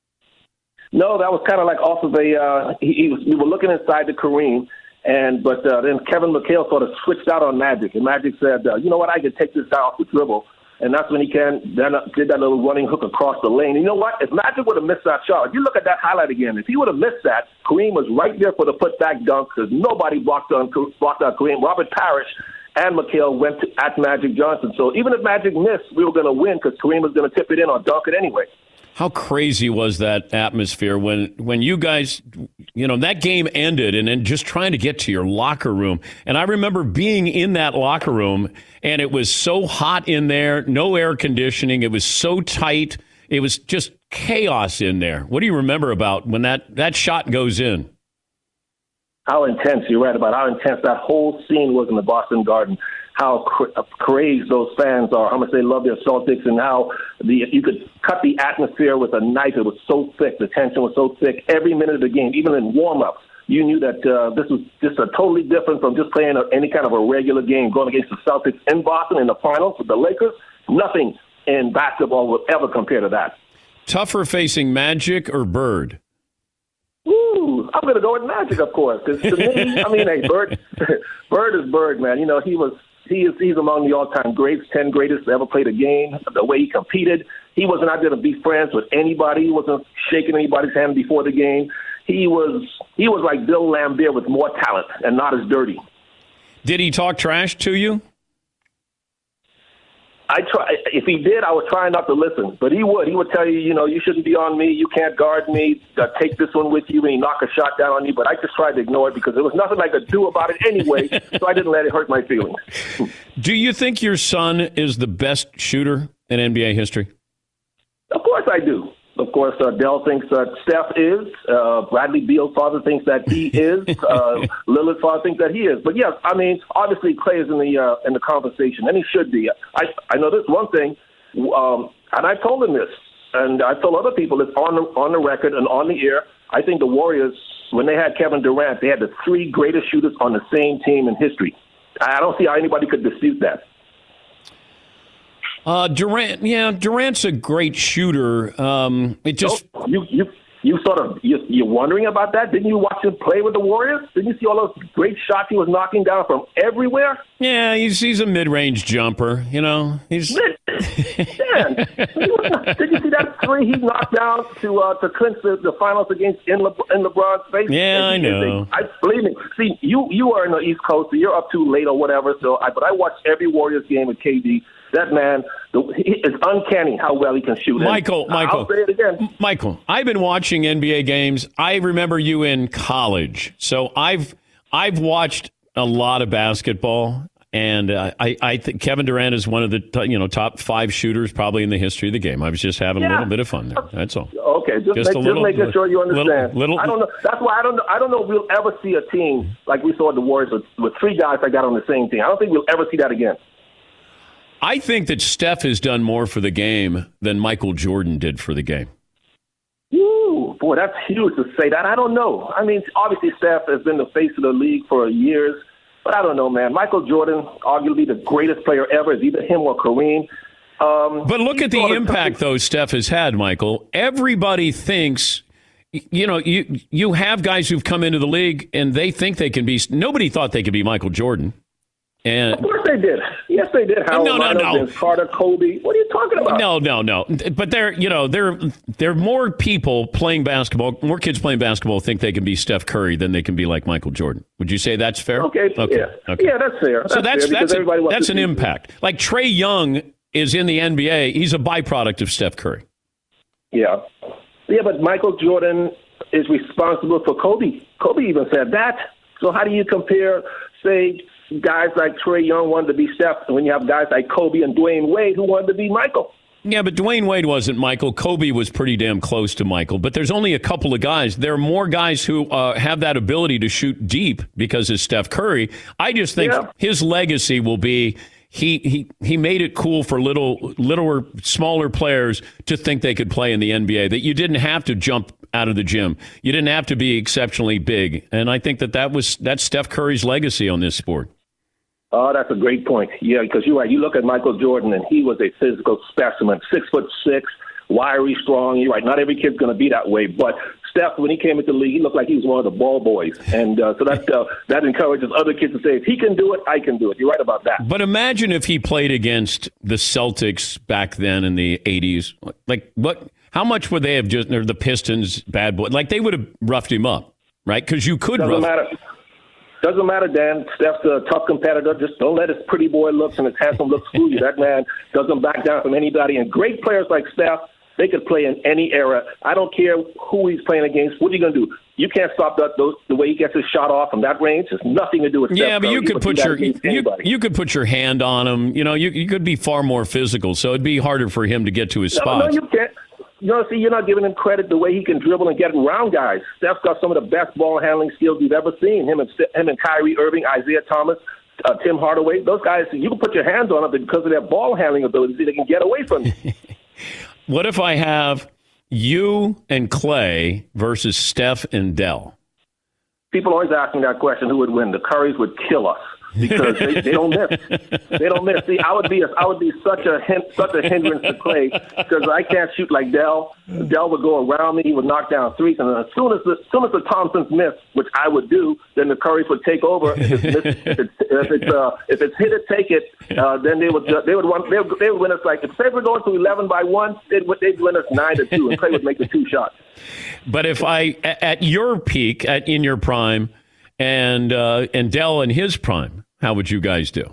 Speaker 15: No, that was kind of like off of we were looking inside to Kareem, but then Kevin McHale sort of switched out on Magic, and Magic said, you know what, I could take this guy off the dribble. And that's when he did that little running hook across the lane. You know what? If Magic would have missed that shot, if you look at that highlight again, if he would have missed that, Kareem was right there for the putback dunk because nobody blocked out Kareem. Robert Parrish and McHale went at Magic Johnson. So even if Magic missed, we were going to win because Kareem was going to tip it in or dunk it anyway.
Speaker 3: How crazy was that atmosphere when you guys, that game ended and then just trying to get to your locker room. And I remember being in that locker room and it was so hot in there, no air conditioning. It was so tight. It was just chaos in there. What do you remember about when that shot goes in?
Speaker 15: How intense, you're right about how intense that whole scene was in the Boston Garden. How crazed those fans are, how much they love their Celtics, and how you could cut the atmosphere with a knife. It was so thick. The tension was so thick. Every minute of the game, even in warm-ups, you knew that this was just a totally different from just playing any kind of a regular game, going against the Celtics in Boston in the finals with the Lakers. Nothing in basketball will ever compare to that.
Speaker 3: Tougher facing Magic or Bird?
Speaker 15: Ooh, I'm going to go with Magic, of course. Because to me, hey, Bird is Bird, man. He was He's among the all-time greats, 10 greatest to ever play the game. The way he competed, he wasn't out there to be friends with anybody. He wasn't shaking anybody's hand before the game. He was like Bill Laimbeer with more talent and not as dirty.
Speaker 3: Did he talk trash to you?
Speaker 15: If he did, I would try not to listen. But he would. He would tell you, you shouldn't be on me. You can't guard me. Take this one with you when you knock a shot down on you. But I just tried to ignore it because there was nothing I could do about it anyway, so I didn't let it hurt my feelings.
Speaker 3: Do you think your son is the best shooter in NBA history?
Speaker 15: Of course I do. Of course, Dell thinks Steph is. Bradley Beal's father thinks that he is. Lillard's father thinks that he is. But yes, I mean, obviously Clay is in the conversation, and he should be. I know this one thing, and I told him this, and I told other people this on the record and on the air. I think the Warriors, when they had Kevin Durant, they had the 3 greatest shooters on the same team in history. I don't see how anybody could dispute that.
Speaker 3: Durant's a great shooter.
Speaker 15: You're wondering about that? Didn't you watch him play with the Warriors? Didn't you see all those great shots he was knocking down from everywhere?
Speaker 3: Yeah, he's a mid-range jumper. He's
Speaker 15: Dan, did you see that 3 he knocked down to clinch the finals against in LeBron's face?
Speaker 3: Yeah, I know.
Speaker 15: Believe me. See, you are in the East Coast, so you're up too late or whatever. But I watched every Warriors game with KD. That man, it's uncanny how well he can shoot.
Speaker 3: Michael,
Speaker 15: I'll say it again.
Speaker 3: Michael, I've been watching NBA games. I remember you in college, so I've watched a lot of basketball, and I think Kevin Durant is one of the top 5 shooters probably in the history of the game. I was just having a little bit of fun there. That's all.
Speaker 15: Okay, just making sure you understand. I don't know. That's why I don't know if we'll ever see a team like we saw the Warriors with 3 guys that got on the same team. I don't think we'll ever see that again.
Speaker 3: I think that Steph has done more for the game than Michael Jordan did for the game.
Speaker 15: Ooh, boy, that's huge to say that. I don't know. I mean, obviously Steph has been the face of the league for years, but I don't know, man. Michael Jordan, arguably the greatest player ever, is either him or Kareem.
Speaker 3: But look at the impact, though, Steph has had, Michael. Everybody thinks, you have guys who've come into the league and they think they can be. Nobody thought they could be Michael Jordan. And
Speaker 15: of course they did. Yes, they did.
Speaker 3: No.
Speaker 15: Carter, Kobe. What are you talking about?
Speaker 3: No. But there are more people playing basketball, more kids playing basketball think they can be Steph Curry than they can be like Michael Jordan. Would you say that's fair?
Speaker 15: Okay. Yeah, that's fair.
Speaker 3: So that's an impact. Like Trae Young is in the NBA. He's a byproduct of Steph Curry.
Speaker 15: Yeah, but Michael Jordan is responsible for Kobe. Kobe even said that. So how do you compare, say, guys like Trae Young wanted to be Steph when you have guys like Kobe and Dwayne Wade who wanted to be Michael?
Speaker 3: Yeah, but Dwayne Wade wasn't Michael. Kobe was pretty damn close to Michael. But there's only a couple of guys. There are more guys who have that ability to shoot deep because of Steph Curry. I just think his legacy will be he made it cool for littler, smaller players to think they could play in the NBA, that you didn't have to jump out of the gym. You didn't have to be exceptionally big. And I think that's Steph Curry's legacy on this sport.
Speaker 15: Oh, that's a great point. Yeah, because you're right. You look at Michael Jordan, and he was a physical specimen, 6'6", wiry, strong. You're right. Not every kid's going to be that way. But Steph, when he came into the league, he looked like he was one of the ball boys. And so that encourages other kids to say, if he can do it, I can do it. You're right about that.
Speaker 3: But imagine if he played against the Celtics back then in the 80s. Like, how much would they have or the Pistons, bad boy? Like, they would have roughed him up, right? Because you could
Speaker 15: Doesn't matter, Dan. Steph's a tough competitor. Just don't let his pretty boy looks and his handsome looks fool you. That man doesn't back down from anybody. And great players like Steph, they could play in any era. I don't care who he's playing against. What are you going to do? You can't stop the way he gets his shot off from that range. It's nothing to do with Steph.
Speaker 3: Yeah, but you could put your hand on him. You could be far more physical, so it'd be harder for him to get to his spot.
Speaker 15: No, you can't. See, you're not giving him credit the way he can dribble and get around guys. Steph's got some of the best ball handling skills you've ever seen. Him and Kyrie Irving, Isaiah Thomas, Tim Hardaway. Those guys, you can put your hands on them because of their ball handling abilities. They can get away from you.
Speaker 3: What if I have you and Clay versus Steph and Dell?
Speaker 15: People always ask me that question, who would win? The Currys would kill us. because they don't miss. They don't miss. See, I would be such a hindrance to Clay because I can't shoot like Dell. Dell would go around me. He would knock down threes, and as soon as the Thompsons miss, which I would do, then the Currys would take over. If it's hit it, take it. Then they would win us like if we're going to 11-1, they'd win us 9-2, and Clay would make the 2 shots.
Speaker 3: But if at your peak, in your prime, and Dell in his prime, how would you guys do?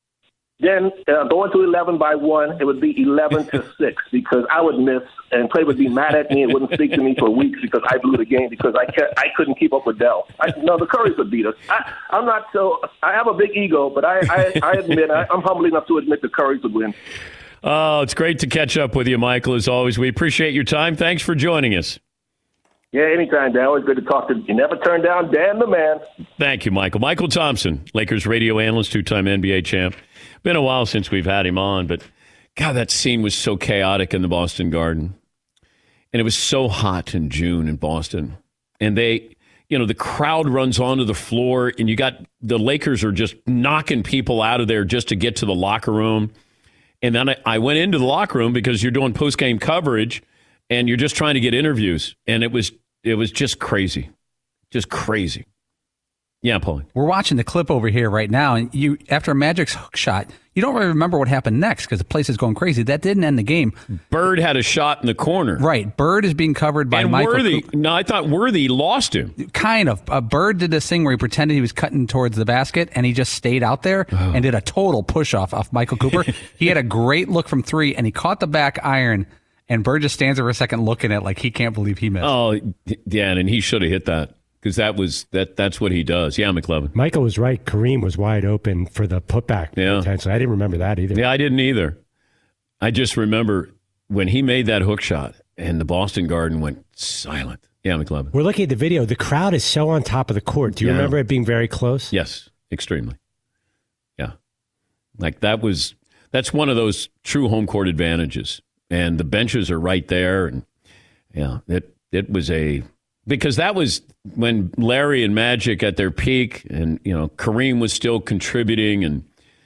Speaker 15: Then going to 11-1, it would be 11-6 because I would miss, and Clay would be mad at me and wouldn't speak to me for weeks because I blew the game because I couldn't keep up with Dell. The Currys would beat us. I'm not so. I have a big ego, but I admit I'm humble enough to admit the Currys would win.
Speaker 3: Oh, it's great to catch up with you, Michael. As always, we appreciate your time. Thanks for joining us.
Speaker 15: Yeah, anytime, Dan. Always good to talk to you. Never turn down Dan the man.
Speaker 3: Thank you, Michael. Michael Thompson, Lakers radio analyst, 2-time NBA champ. Been a while since we've had him on, but God, that scene was so chaotic in the Boston Garden. And it was so hot in June in Boston. And the crowd runs onto the floor, and you got the Lakers are just knocking people out of there just to get to the locker room. And then I went into the locker room because you're doing post-game coverage, and you're just trying to get interviews. And it was just crazy. Just crazy. Yeah, Paulie.
Speaker 10: We're watching the clip over here right now, and after Magic's hook shot, you don't really remember what happened next because the place is going crazy. That didn't end the game.
Speaker 3: Bird had a shot in the corner.
Speaker 10: Right. Bird is being covered by Michael Cooper.
Speaker 3: No, I thought Worthy lost him.
Speaker 10: Kind of. Bird did this thing where he pretended he was cutting towards the basket, and he just stayed out there and did a total push-off off Michael Cooper. He had a great look from 3, and he caught the back iron, and Bird just stands there for a second looking at it like he can't believe he missed.
Speaker 3: Oh, yeah, and he should have hit that. Because that's what he does. Yeah, McLevin.
Speaker 9: Michael was right. Kareem was wide open for the putback potentially. I didn't remember that either.
Speaker 3: Yeah, I didn't either. I just remember when he made that hook shot and the Boston Garden went silent. Yeah, McLevin.
Speaker 9: We're looking at the video. The crowd is so on top of the court. Do you remember it being very close?
Speaker 3: Yes, extremely. Yeah. Like that's one of those true home court advantages. And the benches are right there. And yeah, it was because that was when Larry and Magic at their peak, and Kareem was still contributing, and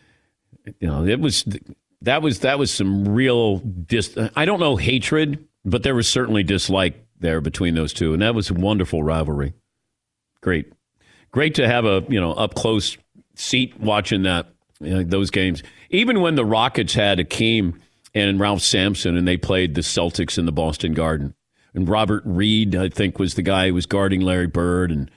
Speaker 3: that was some real I don't know hatred, but there was certainly dislike there between those two, and that was a wonderful rivalry. Great to have a up close seat watching that those games. Even when the Rockets had Akeem and Ralph Sampson, and they played the Celtics in the Boston Garden. And Robert Reed, I think, was the guy who was guarding Larry Bird, and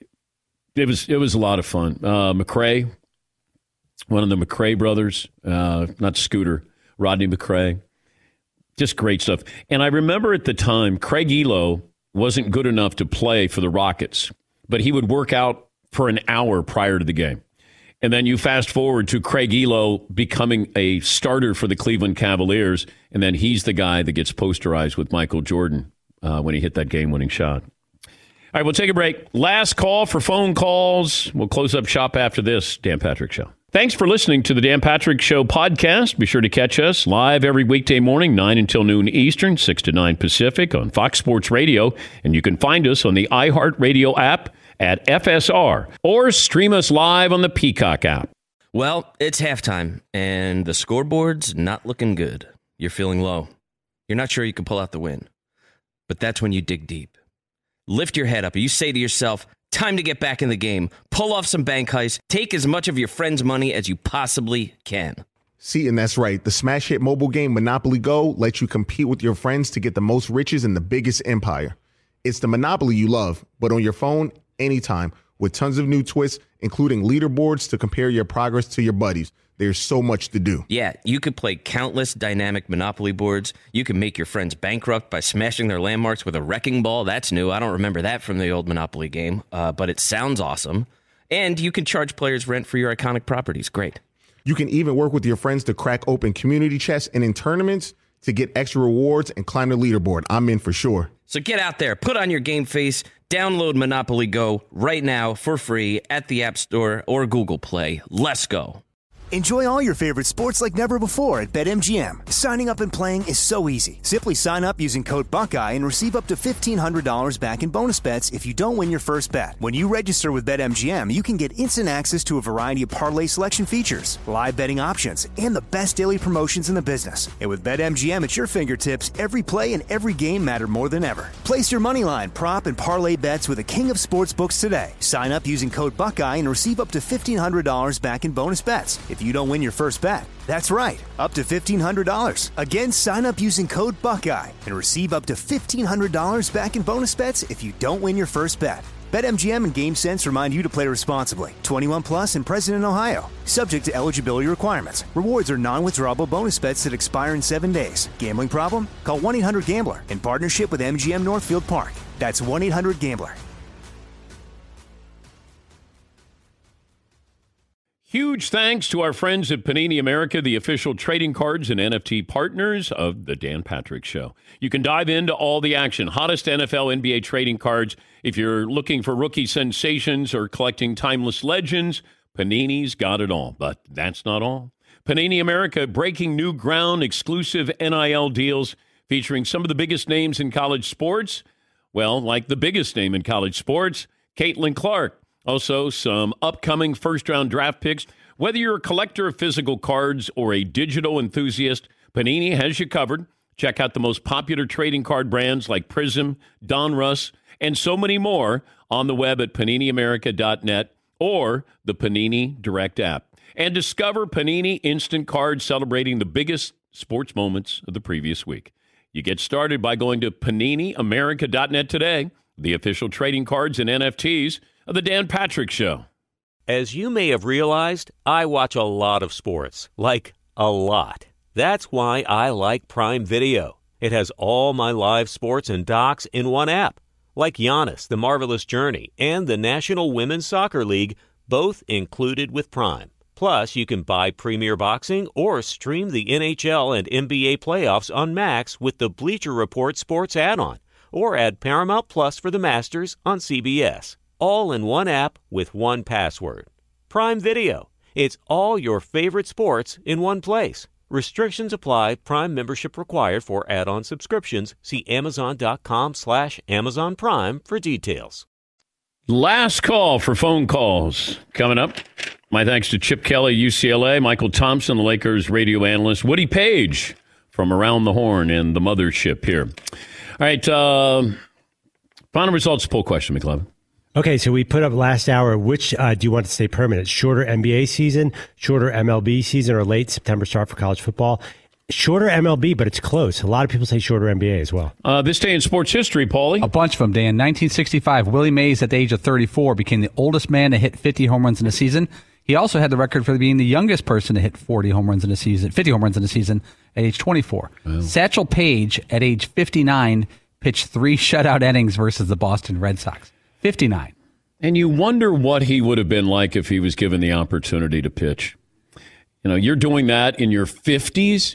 Speaker 3: it was a lot of fun. McRae, one of the McRae brothers, not Scooter, Rodney McRae, just great stuff. And I remember at the time, Craig Elo wasn't good enough to play for the Rockets, but he would work out for an hour prior to the game. And then you fast forward to Craig Elo becoming a starter for the Cleveland Cavaliers, and then he's the guy that gets posterized with Michael Jordan when he hit that game-winning shot. All right, we'll take a break. Last call for phone calls. We'll close up shop after this Dan Patrick Show. Thanks for listening to the Dan Patrick Show podcast. Be sure to catch us live every weekday morning, 9 until noon Eastern, 6 to 9 Pacific on Fox Sports Radio. And you can find us on the iHeartRadio app at FSR or stream us live on the Peacock app.
Speaker 8: Well, it's halftime, and the scoreboard's not looking good. You're feeling low. You're not sure you can pull out the win. But that's when you dig deep. Lift your head up and you say to yourself, time to get back in the game. Pull off some bank heists. Take as much of your friend's money as you possibly can.
Speaker 13: See, and that's right. The smash hit mobile game Monopoly Go lets you compete with your friends to get the most riches in the biggest empire. It's the Monopoly you love, but on your phone, anytime, with tons of new twists, including leaderboards to compare your progress to your buddies. There's so much to do.
Speaker 8: Yeah, you could play countless dynamic Monopoly boards. You can make your friends bankrupt by smashing their landmarks with a wrecking ball. That's new. I don't remember that from the old Monopoly game, but it sounds awesome. And you can charge players rent for your iconic properties. Great.
Speaker 13: You can even work with your friends to crack open community chests and in tournaments to get extra rewards and climb the leaderboard. I'm in for sure.
Speaker 8: So get out there, put on your game face, download Monopoly Go right now for free at the App Store or Google Play. Let's go.
Speaker 1: Enjoy all your favorite sports like never before at BetMGM. Signing up and playing is so easy. Simply sign up using code Buckeye and receive up to $1,500 back in bonus bets if you don't win your first bet. When you register with BetMGM, you can get instant access to a variety of parlay selection features, live betting options, and the best daily promotions in the business. And with BetMGM at your fingertips, every play and every game matter more than ever. Place your moneyline, prop, and parlay bets with the king of sportsbooks today. Sign up using code Buckeye and receive up to $1,500 back in bonus bets if you don't win your first bet. That's right, up to $1,500. Again, sign up using code Buckeye and receive up to $1,500 back in bonus bets if you don't win your first bet. BetMGM and GameSense remind you to play responsibly. 21 plus and present in Ohio. Subject to eligibility requirements. Rewards are non-withdrawable bonus bets that expire in 7 days. Gambling problem? Call 1-800-GAMBLER in partnership with MGM Northfield Park. That's 1-800-GAMBLER.
Speaker 3: Huge thanks to our friends at Panini America, the official trading cards and NFT partners of The Dan Patrick Show. You can dive into all the action, hottest NFL, NBA trading cards. If you're looking for rookie sensations or collecting timeless legends, Panini's got it all. But that's not all. Panini America breaking new ground, exclusive NIL deals featuring some of the biggest names in college sports. Well, like the biggest name in college sports, Caitlin Clark. Also, some upcoming first-round draft picks. Whether you're a collector of physical cards or a digital enthusiast, Panini has you covered. Check out the most popular trading card brands like Prism, Donruss, and so many more on the web at PaniniAmerica.net or the Panini Direct app. And discover Panini Instant Cards celebrating the biggest sports moments of the previous week. You get started by going to PaniniAmerica.net today, the official trading cards and NFTs of the Dan Patrick Show.
Speaker 2: As you may have realized, I watch a lot of sports. Like, a lot. That's why I like Prime Video. It has all my live sports and docs in one app. Like Giannis, The Marvelous Journey, and the National Women's Soccer League, both included with Prime. Plus, you can buy Premier Boxing or stream the NHL and NBA playoffs on Max with the Bleacher Report Sports add-on. Or add Paramount Plus for the Masters on CBS. All in one app with one password. Prime Video. It's all your favorite sports in one place. Restrictions apply. Prime membership required for add-on subscriptions. See Amazon.com/Amazon Prime for details.
Speaker 3: Last call for phone calls coming up. My thanks to Chip Kelly, UCLA, Michael Thompson, the Lakers radio analyst, Woody Page from Around the Horn and the Mothership here. All right, final results poll question, McLovin.
Speaker 9: Okay, so we put up last hour, which do you want to stay permanent? Shorter NBA season, shorter MLB season, or late September start for college football? Shorter MLB, but it's close. A lot of people say shorter NBA as well.
Speaker 3: This day in sports history, Paulie.
Speaker 10: A bunch of them, Dan. 1965, Willie Mays, at the age of 34, became the oldest man to hit 50 home runs in a season. He also had the record for being the youngest person to hit 50 home runs in a season at age 24. Wow. Satchel Paige, at age 59, pitched 3 shutout innings versus the Boston Red Sox. 59.
Speaker 3: And you wonder what he would have been like if he was given the opportunity to pitch. You know, you're doing that in your 50s.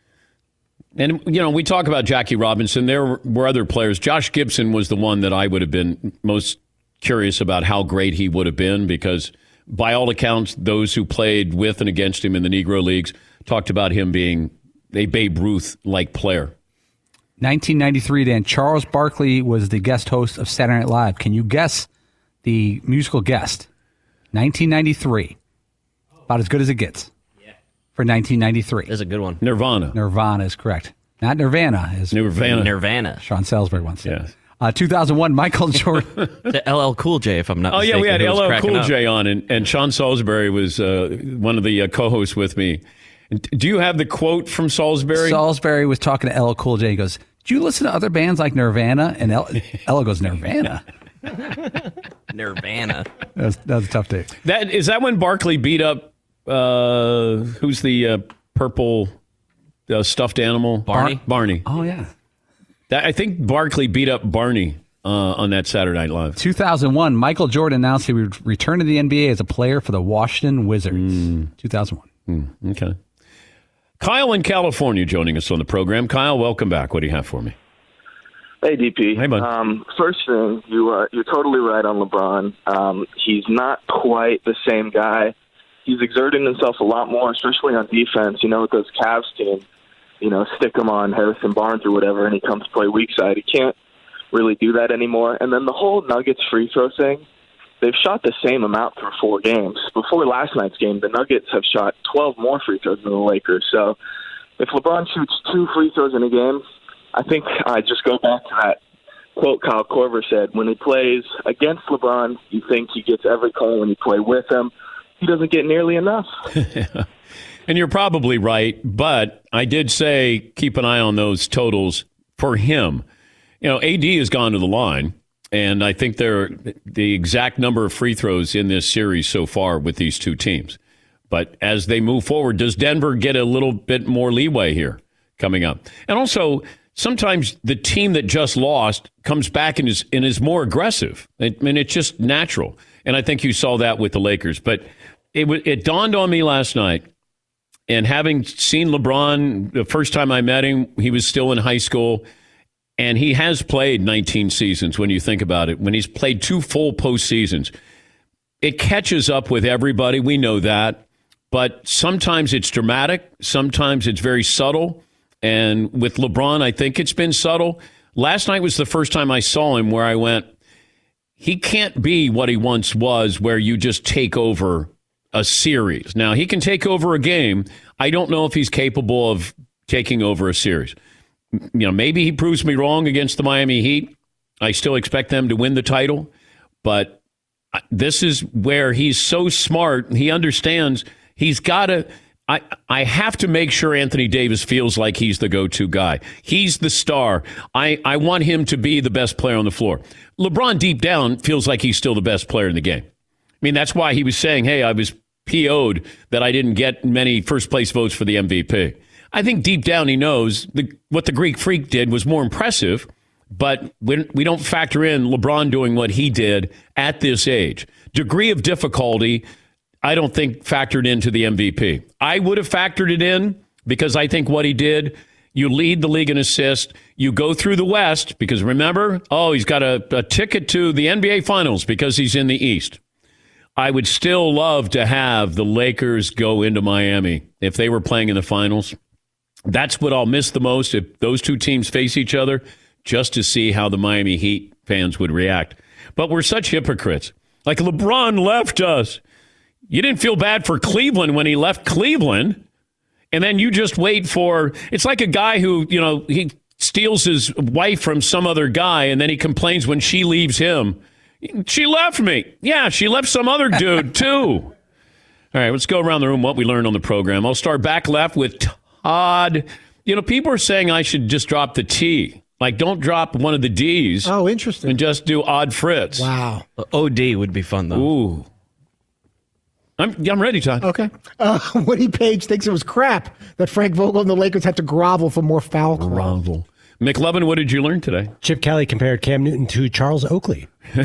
Speaker 3: And, you know, we talk about Jackie Robinson. There were other players. Josh Gibson was the one that I would have been most curious about how great he would have been, because by all accounts, those who played with and against him in the Negro Leagues talked about him being a Babe Ruth-like player.
Speaker 10: 1993, Dan, Charles Barkley was the guest host of Saturday Night Live. Can you guess the musical guest? 1993. About as good as it gets for 1993.
Speaker 8: That's a good one.
Speaker 3: Nirvana.
Speaker 10: Nirvana is correct. Not Nirvana. Is
Speaker 8: Nirvana.
Speaker 10: Sean Salisbury once said.
Speaker 3: Yes.
Speaker 10: 2001, Michael Jordan.
Speaker 8: The LL Cool J, if I'm not mistaken.
Speaker 3: Oh, yeah, we had LL Cool J on, and Sean Salisbury was one of the co-hosts with me. Do you have the quote from Salisbury?
Speaker 10: Salisbury was talking to LL Cool J. He goes, do you listen to other bands like Nirvana? And LL goes, Nirvana?
Speaker 8: Nirvana.
Speaker 10: That was a tough day.
Speaker 3: Is that when Barkley beat up, who's the purple stuffed animal? Barney.
Speaker 10: Oh, yeah.
Speaker 3: I think Barkley beat up Barney on that Saturday Night Live.
Speaker 10: 2001, Michael Jordan announced he would return to the NBA as a player for the Washington Wizards. 2001.
Speaker 3: Okay. Kyle in California joining us on the program. Kyle, welcome back. What do you have for me?
Speaker 16: Hey, DP.
Speaker 3: Hey, bud.
Speaker 16: First thing, you're totally right on LeBron. He's not quite the same guy he's exerting himself a lot more, especially on defense. You know, with those Cavs teams, you know, stick him on Harrison Barnes or whatever, and he comes to play weak side. He can't really do that anymore. And then the whole Nuggets free throw thing, they've shot the same amount through 4 games. Before last night's game, the Nuggets have shot 12 more free throws than the Lakers. So if LeBron shoots 2 free throws in a game, I think I just go back to that quote Kyle Korver said, when he plays against LeBron, you think he gets every call. When you play with him, he doesn't get nearly enough.
Speaker 3: And you're probably right, but I did say keep an eye on those totals for him. You know, AD has gone to the line, and I think they're the exact number of free throws in this series so far with these two teams. But as they move forward, does Denver get a little bit more leeway here coming up? And also, sometimes the team that just lost comes back and is more aggressive. I mean, it's just natural. And I think you saw that with the Lakers. But it dawned on me last night, and having seen LeBron, the first time I met him, he was still in high school, and he has played 19 seasons when you think about it. When he's played 2 full postseasons, it catches up with everybody. We know that. But sometimes it's dramatic. Sometimes it's very subtle. And with LeBron, I think it's been subtle. Last night was the first time I saw him where I went, he can't be what he once was, where you just take over a series. Now, he can take over a game. I don't know if he's capable of taking over a series. You know, maybe he proves me wrong against the Miami Heat. I still expect them to win the title. But this is where he's so smart. He understands he's got to... I have to make sure Anthony Davis feels like he's the go-to guy. He's the star. I want him to be the best player on the floor. LeBron, deep down, feels like he's still the best player in the game. I mean, that's why he was saying, hey, I was PO'd that I didn't get many first-place votes for the MVP. I think deep down he knows what the Greek Freak did was more impressive, but we don't factor in LeBron doing what he did at this age. Degree of difficulty, I don't think factored into the MVP. I would have factored it in because I think what he did, you lead the league in assists, you go through the West, because remember, he's got a ticket to the NBA Finals because he's in the East. I would still love to have the Lakers go into Miami if they were playing in the finals. That's what I'll miss the most if those two teams face each other, just to see how the Miami Heat fans would react. But we're such hypocrites. Like, LeBron left us. You didn't feel bad for Cleveland when he left Cleveland. And then you just wait for, it's like a guy who, you know, he steals his wife from some other guy and then he complains when she leaves him. She left me. Yeah, she left some other dude too. All right, let's go around the room what we learned on the program. I'll start back left with Todd. You know, people are saying I should just drop the T. Like, don't drop one of the D's.
Speaker 6: Oh, interesting.
Speaker 3: And just do Odd Fritz.
Speaker 6: Wow.
Speaker 8: OD would be fun, though.
Speaker 3: Ooh. I'm ready, Todd.
Speaker 6: Okay. Woody Page thinks it was crap that Frank Vogel and the Lakers had to grovel for more foul calls.
Speaker 3: Grovel. McLovin, what did you learn today?
Speaker 9: Chip Kelly compared Cam Newton to Charles Oakley.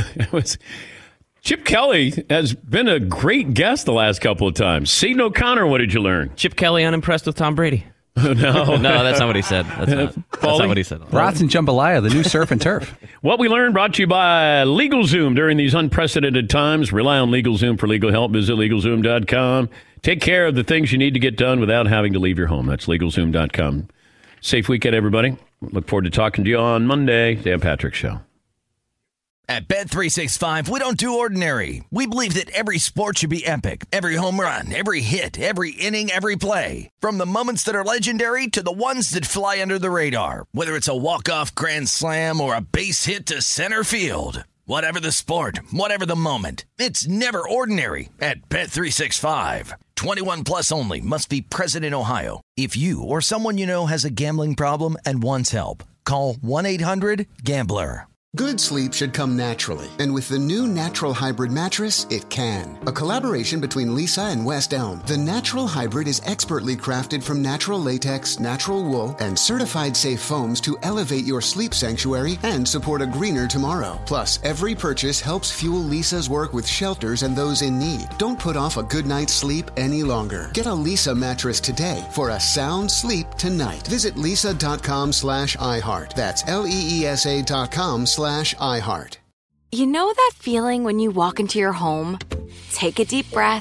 Speaker 3: Chip Kelly has been a great guest the last couple of times. Seton O'Connor, what did you learn?
Speaker 8: Chip Kelly unimpressed with Tom Brady.
Speaker 3: No.
Speaker 8: No, that's not what he said. That's not what he said.
Speaker 10: Rats and Jambalaya, the new surf and turf.
Speaker 3: What we learned brought to you by LegalZoom during these unprecedented times. Rely on LegalZoom for legal help. Visit LegalZoom.com. Take care of the things you need to get done without having to leave your home. That's LegalZoom.com. Safe weekend, everybody. Look forward to talking to you on Monday. Dan Patrick Show.
Speaker 4: At Bet365, we don't do ordinary. We believe that every sport should be epic. Every home run, every hit, every inning, every play. From the moments that are legendary to the ones that fly under the radar. Whether it's a walk-off grand slam or a base hit to center field. Whatever the sport, whatever the moment. It's never ordinary at Bet365. 21 plus only. Must be present in Ohio. If you or someone you know has a gambling problem and wants help, call 1-800-GAMBLER.
Speaker 17: Good sleep should come naturally, and with the new Natural Hybrid mattress, it can. A collaboration between Lisa and West Elm, the Natural Hybrid is expertly crafted from natural latex, natural wool, and certified safe foams to elevate your sleep sanctuary and support a greener tomorrow. Plus, every purchase helps fuel Lisa's work with shelters and those in need. Don't put off a good night's sleep any longer. Get a Lisa mattress today for a sound sleep tonight. Visit lisa.com/iHeart. That's LEESA.com/iHeart.
Speaker 18: You know that feeling when you walk into your home, take a deep breath,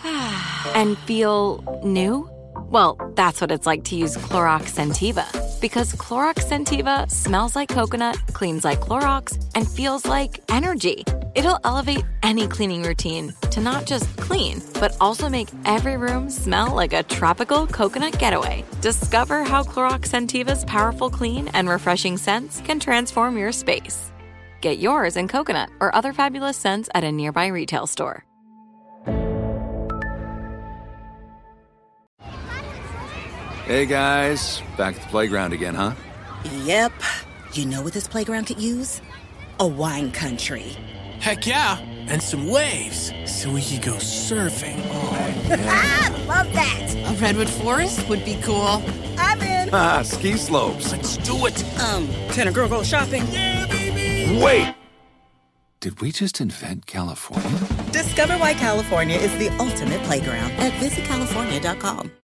Speaker 18: and feel new? Well, that's what it's like to use Clorox Scentiva. Because Clorox Scentiva smells like coconut, cleans like Clorox, and feels like energy. It'll elevate any cleaning routine to not just clean, but also make every room smell like a tropical coconut getaway. Discover how Clorox Scentiva's powerful clean and refreshing scents can transform your space. Get yours in coconut or other fabulous scents at a nearby retail store.
Speaker 19: Hey guys, back at the playground again, huh?
Speaker 20: Yep. You know what this playground could use? A wine country.
Speaker 21: Heck yeah, and some waves so we could go surfing. Oh,
Speaker 20: yeah. Love that.
Speaker 22: A redwood forest would be cool.
Speaker 20: I'm in.
Speaker 19: Ski slopes.
Speaker 21: Let's do it.
Speaker 20: Can a girl go shopping?
Speaker 21: Yeah, baby.
Speaker 19: Wait! Did we just invent California?
Speaker 20: Discover why California is the ultimate playground at visitcalifornia.com.